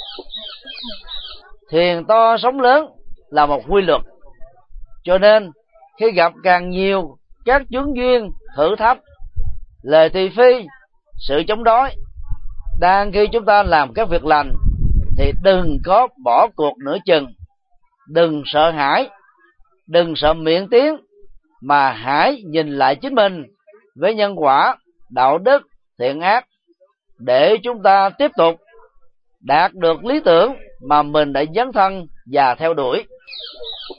thuyền to sóng lớn là một quy luật. Cho nên khi gặp càng nhiều các chướng duyên, thử thách, lời thị phi, sự chống đối, đang khi chúng ta làm các việc lành thì đừng có bỏ cuộc nửa chừng, đừng sợ hãi, đừng sợ miệng tiếng, mà hãy nhìn lại chính mình với nhân quả, đạo đức, thiện ác, để chúng ta tiếp tục đạt được lý tưởng mà mình đã dấn thân và theo đuổi.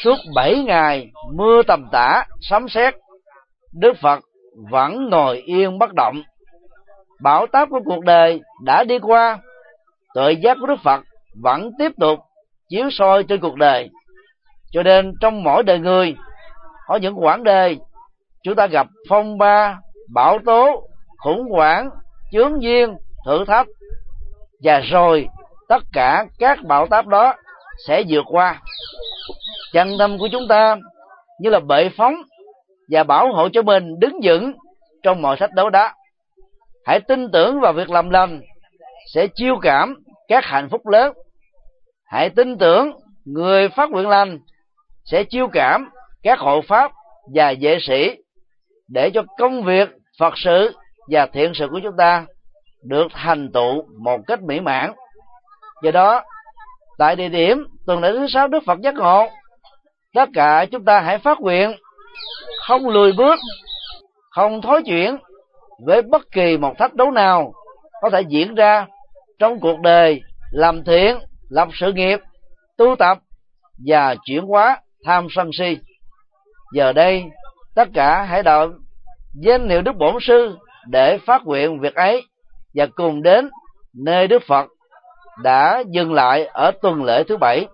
suốt bảy ngày mưa tầm tã sấm sét, Đức Phật vẫn ngồi yên bất động. Bão táp của cuộc đời đã đi qua, tuệ giác của Đức Phật vẫn tiếp tục chiếu soi trên cuộc đời. Cho nên trong mỗi đời người, có những quãng đời chúng ta gặp phong ba, bão tố, khủng hoảng, chướng duyên, thử thách, và rồi tất cả các bão táp đó sẽ vượt qua. Chân tâm của chúng ta như là bệ phóng và bảo hộ cho mình đứng vững trong mọi thách đố đó. Hãy tin tưởng vào việc làm lành sẽ chiêu cảm các hạnh phúc lớn. Hãy tin tưởng người phát nguyện lành sẽ chiêu cảm các hộ pháp và vệ sĩ, để cho công việc Phật sự và thiện sự của chúng ta được thành tựu một cách mỹ mãn. Do đó, tại địa điểm tuần lễ thứ sáu Đức Phật giác ngộ, tất cả chúng ta hãy phát nguyện không lùi bước, không thối chuyển với bất kỳ một thách đố nào có thể diễn ra trong cuộc đời làm thiện, lập sự nghiệp, tu tập và chuyển hóa tham sân si. Giờ đây, tất cả hãy đợi danh hiệu Đức Bổn Sư để phát nguyện việc ấy và cùng đến nơi Đức Phật đã dừng lại ở tuần lễ thứ bảy.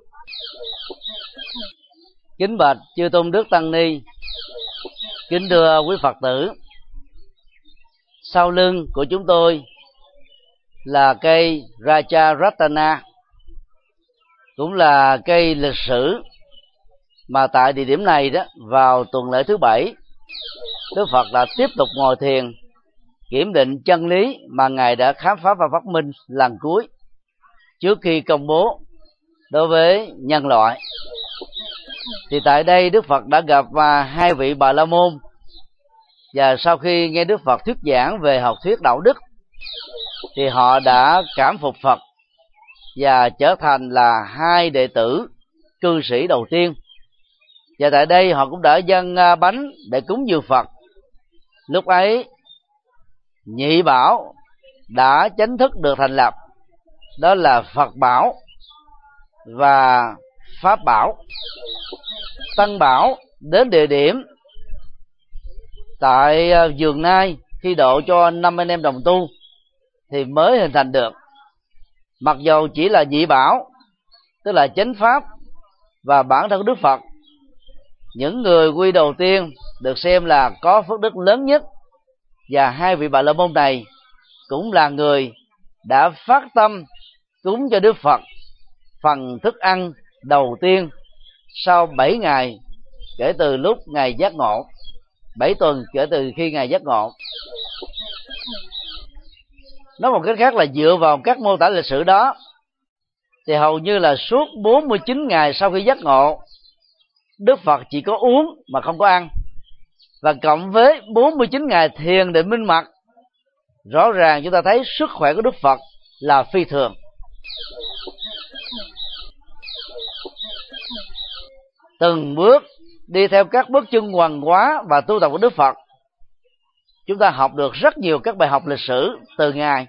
Kính bạch chư tôn đức tăng ni, kính thưa quý Phật tử, sau lưng của chúng tôi là cây Raja Ratana, cũng là cây lịch sử mà tại địa điểm này đó, vào tuần lễ thứ bảy, Đức Phật đã tiếp tục ngồi thiền kiểm định chân lý mà Ngài đã khám phá và phát minh lần cuối trước khi công bố đối với nhân loại. Thì tại đây Đức Phật đã gặp và hai vị Bà La Môn, và sau khi nghe Đức Phật thuyết giảng về học thuyết đạo đức thì họ đã cảm phục Phật và trở thành là hai đệ tử cư sĩ đầu tiên. Và tại đây họ cũng đã dâng bánh để cúng dường Phật. Lúc ấy nhị bảo đã chính thức được thành lập, đó là Phật bảo và Pháp bảo. Tăng bảo đến địa điểm tại Vườn Nai khi độ cho năm anh em đồng tu thì mới hình thành được. Mặc dầu chỉ là nhị bảo, tức là chánh pháp và bản thân Đức Phật, những người quy đầu tiên được xem là có phước đức lớn nhất, và hai vị Bà La Môn này cũng là người đã phát tâm cúng cho Đức Phật phần thức ăn đầu tiên sau bảy ngày kể từ lúc Ngài giác ngộ, bảy tuần kể từ khi Ngài giác ngộ. Nói một cách khác là dựa vào các mô tả lịch sử đó, thì hầu như là suốt bốn mươi chín ngày sau khi giác ngộ, Đức Phật chỉ có uống mà không có ăn. Và cộng với bốn mươi chín ngày thiền định minh mật, rõ ràng chúng ta thấy sức khỏe của Đức Phật là phi thường. Từng bước đi theo các bước chân hoàn hóa và tu tập của Đức Phật, chúng ta học được rất nhiều các bài học lịch sử từ Ngài.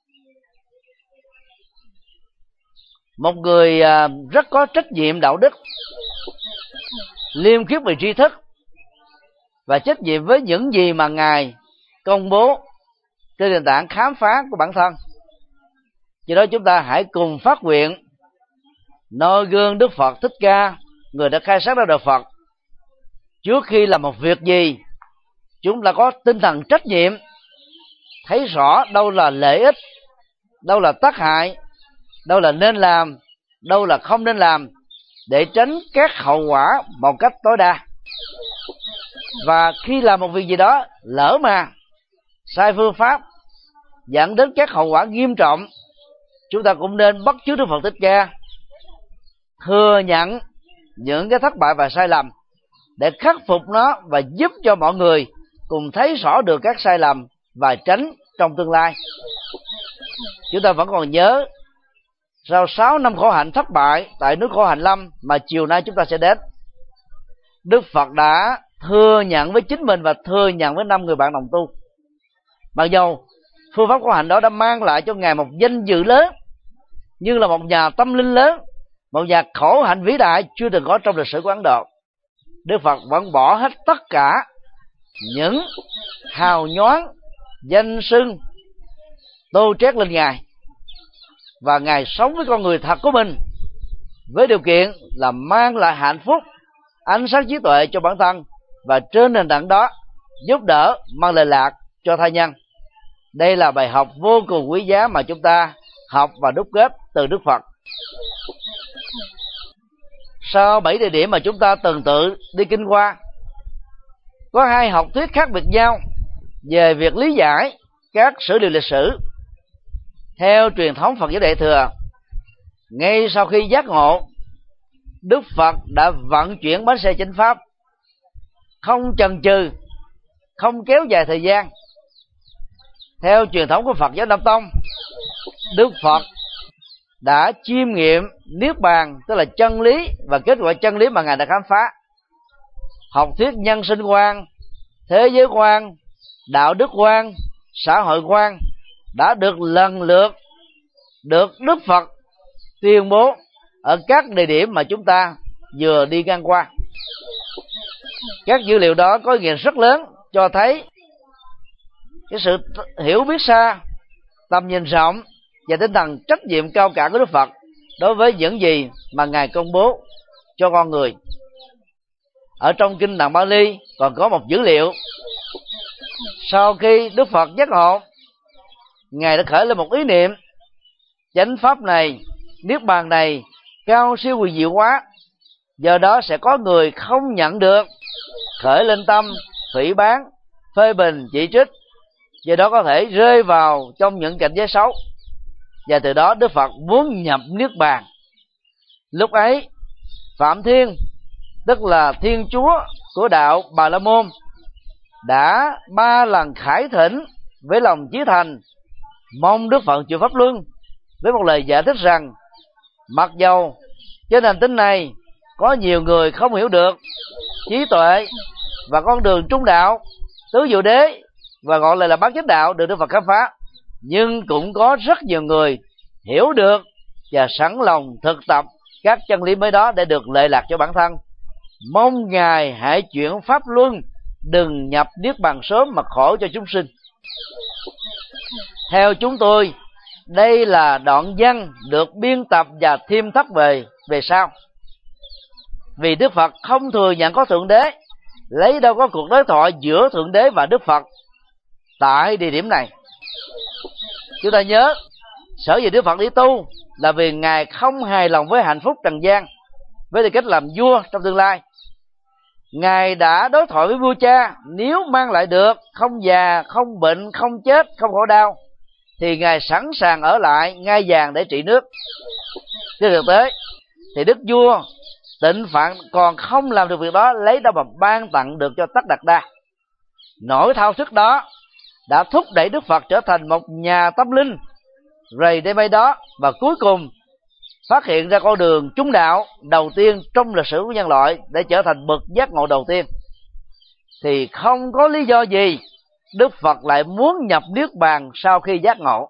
Một người rất có trách nhiệm đạo đức, liêm khiết về tri thức và trách nhiệm với những gì mà Ngài công bố trên nền tảng khám phá của bản thân. Do đó chúng ta hãy cùng phát nguyện noi gương Đức Phật Thích Ca, người đã khai sáng ra đời Phật. Trước khi làm một việc gì, chúng ta có tinh thần trách nhiệm, thấy rõ đâu là lợi ích, đâu là tác hại, đâu là nên làm, đâu là không nên làm, để tránh các hậu quả một cách tối đa. Và khi làm một việc gì đó lỡ mà sai phương pháp dẫn đến các hậu quả nghiêm trọng, chúng ta cũng nên bắt chước Đức Phật Thích Ca, thừa nhận những cái thất bại và sai lầm để khắc phục nó và giúp cho mọi người cùng thấy rõ được các sai lầm và tránh trong tương lai. Chúng ta vẫn còn nhớ sau sáu năm khổ hạnh thất bại tại nước khổ hạnh Lâm mà chiều nay chúng ta sẽ đến, Đức Phật đã thừa nhận với chính mình và thừa nhận với năm người bạn đồng tu. Mặc dầu phương pháp khổ hạnh đó đã mang lại cho Ngài một danh dự lớn, nhưng là một nhà tâm linh lớn, một nhà khổ hạnh vĩ đại chưa từng có trong lịch sử của Ấn Độ. Đức Phật vẫn bỏ hết tất cả những hào nhoáng danh xưng tô trét lên Ngài, và Ngài sống với con người thật của mình với điều kiện là mang lại hạnh phúc, ánh sáng trí tuệ cho bản thân, và trên nền tảng đó giúp đỡ, mang lợi lạc cho tha nhân. Đây là bài học vô cùng quý giá mà chúng ta học và đúc kết từ Đức Phật. Sau bảy địa điểm mà chúng ta tuần tự đi kinh qua, có hai học thuyết khác biệt nhau về việc lý giải các sử liệu lịch sử. Theo truyền thống Phật giáo Đại thừa, ngay sau khi giác ngộ, Đức Phật đã vận chuyển bánh xe chánh pháp, không chần chừ, không kéo dài thời gian. Theo truyền thống của Phật giáo Nam Tông, Đức Phật đã chiêm nghiệm niết bàn, tức là chân lý và kết quả chân lý mà Ngài đã khám phá. Học thuyết nhân sinh quan, thế giới quan, đạo đức quan, xã hội quan đã được lần lượt được Đức Phật tuyên bố ở các địa điểm mà chúng ta vừa đi ngang qua. Các dữ liệu đó có ý nghĩa rất lớn, cho thấy cái sự hiểu biết xa, tầm nhìn rộng và tinh thần trách nhiệm cao cả của Đức Phật đối với những gì mà Ngài công bố cho con người. Ở trong kinh Tạng Bali còn có một dữ liệu: sau khi Đức Phật giác ngộ, Ngài đã khởi lên một ý niệm: chánh pháp này, niết bàn này cao siêu quyền diệu quá, do đó sẽ có người không nhận được, khởi lên tâm phỉ báng, phê bình, chỉ trích, do đó có thể rơi vào trong những cảnh giới xấu. Và từ đó Đức Phật muốn nhập niết bàn. Lúc ấy Phạm Thiên, tức là Thiên Chúa của đạo Bà La Môn, đã ba lần khải thỉnh với lòng chí thành, mong Đức Phật chịu pháp luân, với một lời giải thích rằng mặc dầu trên hành tinh này có nhiều người không hiểu được trí tuệ và con đường trung đạo, tứ diệu đế và gọi là là bát chánh đạo được Đức Phật khám phá, nhưng cũng có rất nhiều người hiểu được và sẵn lòng thực tập các chân lý mới đó để được lợi lạc cho bản thân. Mong Ngài hãy chuyển pháp luân, đừng nhập niết bàn sớm mà khổ cho chúng sinh. Theo chúng tôi, đây là đoạn văn được biên tập và thêm thắt về về sau. Vì Đức Phật không thừa nhận có Thượng Đế, lấy đâu có cuộc đối thoại giữa Thượng Đế và Đức Phật tại địa điểm này. Chúng ta nhớ, sở dĩ Đức Phật đi tu là vì Ngài không hài lòng với hạnh phúc trần gian, với tư cách làm vua trong tương lai. Ngài đã đối thoại với vua cha, nếu mang lại được không già, không bệnh, không chết, không khổ đau, thì Ngài sẵn sàng ở lại ngai vàng để trị nước. Trên thực tế thì đức vua Tịnh Phạn còn không làm được việc đó, lấy đâu mà ban tặng được cho Tất Đạt Đa. Nỗi thao thức đó đã thúc đẩy Đức Phật trở thành một nhà tâm linh, rầy đêm mây đó, và cuối cùng phát hiện ra con đường trung đạo đầu tiên trong lịch sử của nhân loại để trở thành bậc giác ngộ đầu tiên. Thì không có lý do gì Đức Phật lại muốn nhập niết bàn sau khi giác ngộ.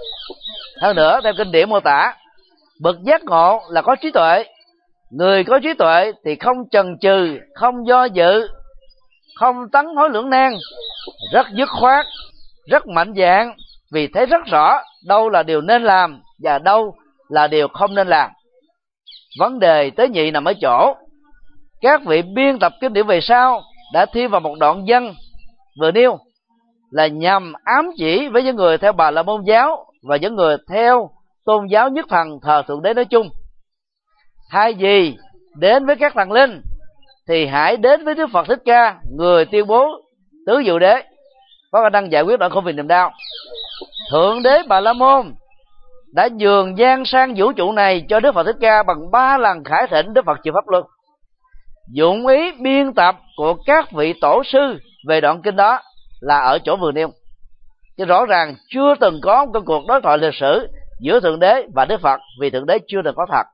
Hơn nữa, theo kinh điển mô tả, bậc giác ngộ là có trí tuệ. Người có trí tuệ thì không chần chừ, không do dự, không tấn hối lưỡng nan, rất dứt khoát, rất mạnh dạn, vì thấy rất rõ đâu là điều nên làm và đâu là điều không nên làm. Vấn đề tế nhị nằm ở chỗ các vị biên tập kinh điển về sau đã thêm vào một đoạn văn vừa nêu, là nhằm ám chỉ với những người theo Bà La Môn giáo và những người theo tôn giáo nhất thần thờ Thượng Đế nói chung: thay vì đến với các thần linh thì hãy đến với Đức Phật Thích Ca, người tuyên bố tứ diệu đế, có khả năng giải quyết nỗi khổ vì niềm đau. Thượng Đế Bà La Môn đã nhường gian sang vũ trụ này cho Đức Phật Thích Ca bằng ba lần khải thỉnh Đức Phật chịu pháp luân. Dụng ý biên tập của các vị tổ sư về đoạn kinh đó là ở chỗ vừa nêu, chứ rõ ràng chưa từng có một cuộc đối thoại lịch sử giữa Thượng Đế và Đức Phật, vì Thượng Đế chưa từng có thật.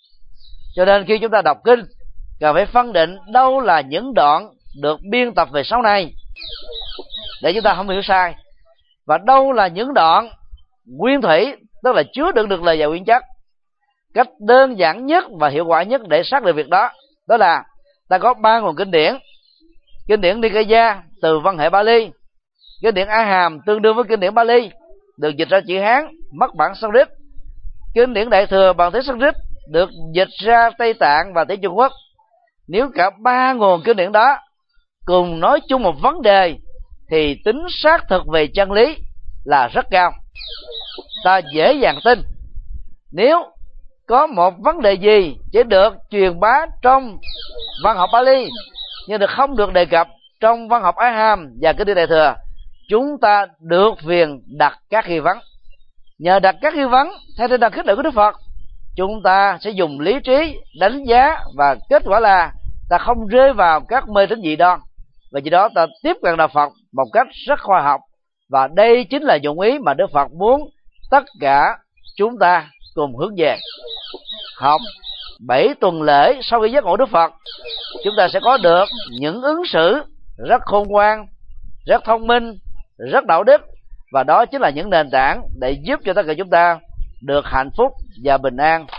Cho nên khi chúng ta đọc kinh, cần phải phân định đâu là những đoạn được biên tập về sau này để chúng ta không hiểu sai, và đâu là những đoạn nguyên thủy, tức là chứa đựng được lời dạy nguyên chất. cách đơn giản nhất và hiệu quả nhất để xác định việc đó, đó là ta có ba nguồn kinh điển. Kinh điển Nikaya từ văn hệ Bali, kinh điển A Hàm tương đương với kinh điển Bali được dịch ra chữ Hán, mất bản Sanskrit, kinh điển Đại Thừa bằng tiếng Sanskrit được dịch ra Tây Tạng và tiếng Trung Quốc. Nếu cả ba nguồn kinh điển đó cùng nói chung một vấn đề thì tính xác thực về chân lý là rất cao. Ta dễ dàng tin nếu có một vấn đề gì chỉ được truyền bá trong văn học Bali nhưng được không được đề cập trong văn học Á Hàm và kinh điển Đại Thừa, chúng ta được quyền đặt các nghi vấn. Nhờ đặt các nghi vấn theo tinh thần khích lệ của Đức Phật, chúng ta sẽ dùng lý trí đánh giá, và kết quả là ta không rơi vào các mê tín dị đoan, và do đó ta tiếp cận đạo Phật một cách rất khoa học. Và đây chính là dụng ý mà Đức Phật muốn tất cả chúng ta cùng hướng về. Học bảy tuần lễ sau khi giác ngộ Đức Phật, chúng ta sẽ có được những ứng xử rất khôn ngoan, rất thông minh, rất đạo đức, và đó chính là những nền tảng để giúp cho tất cả chúng ta được hạnh phúc và bình an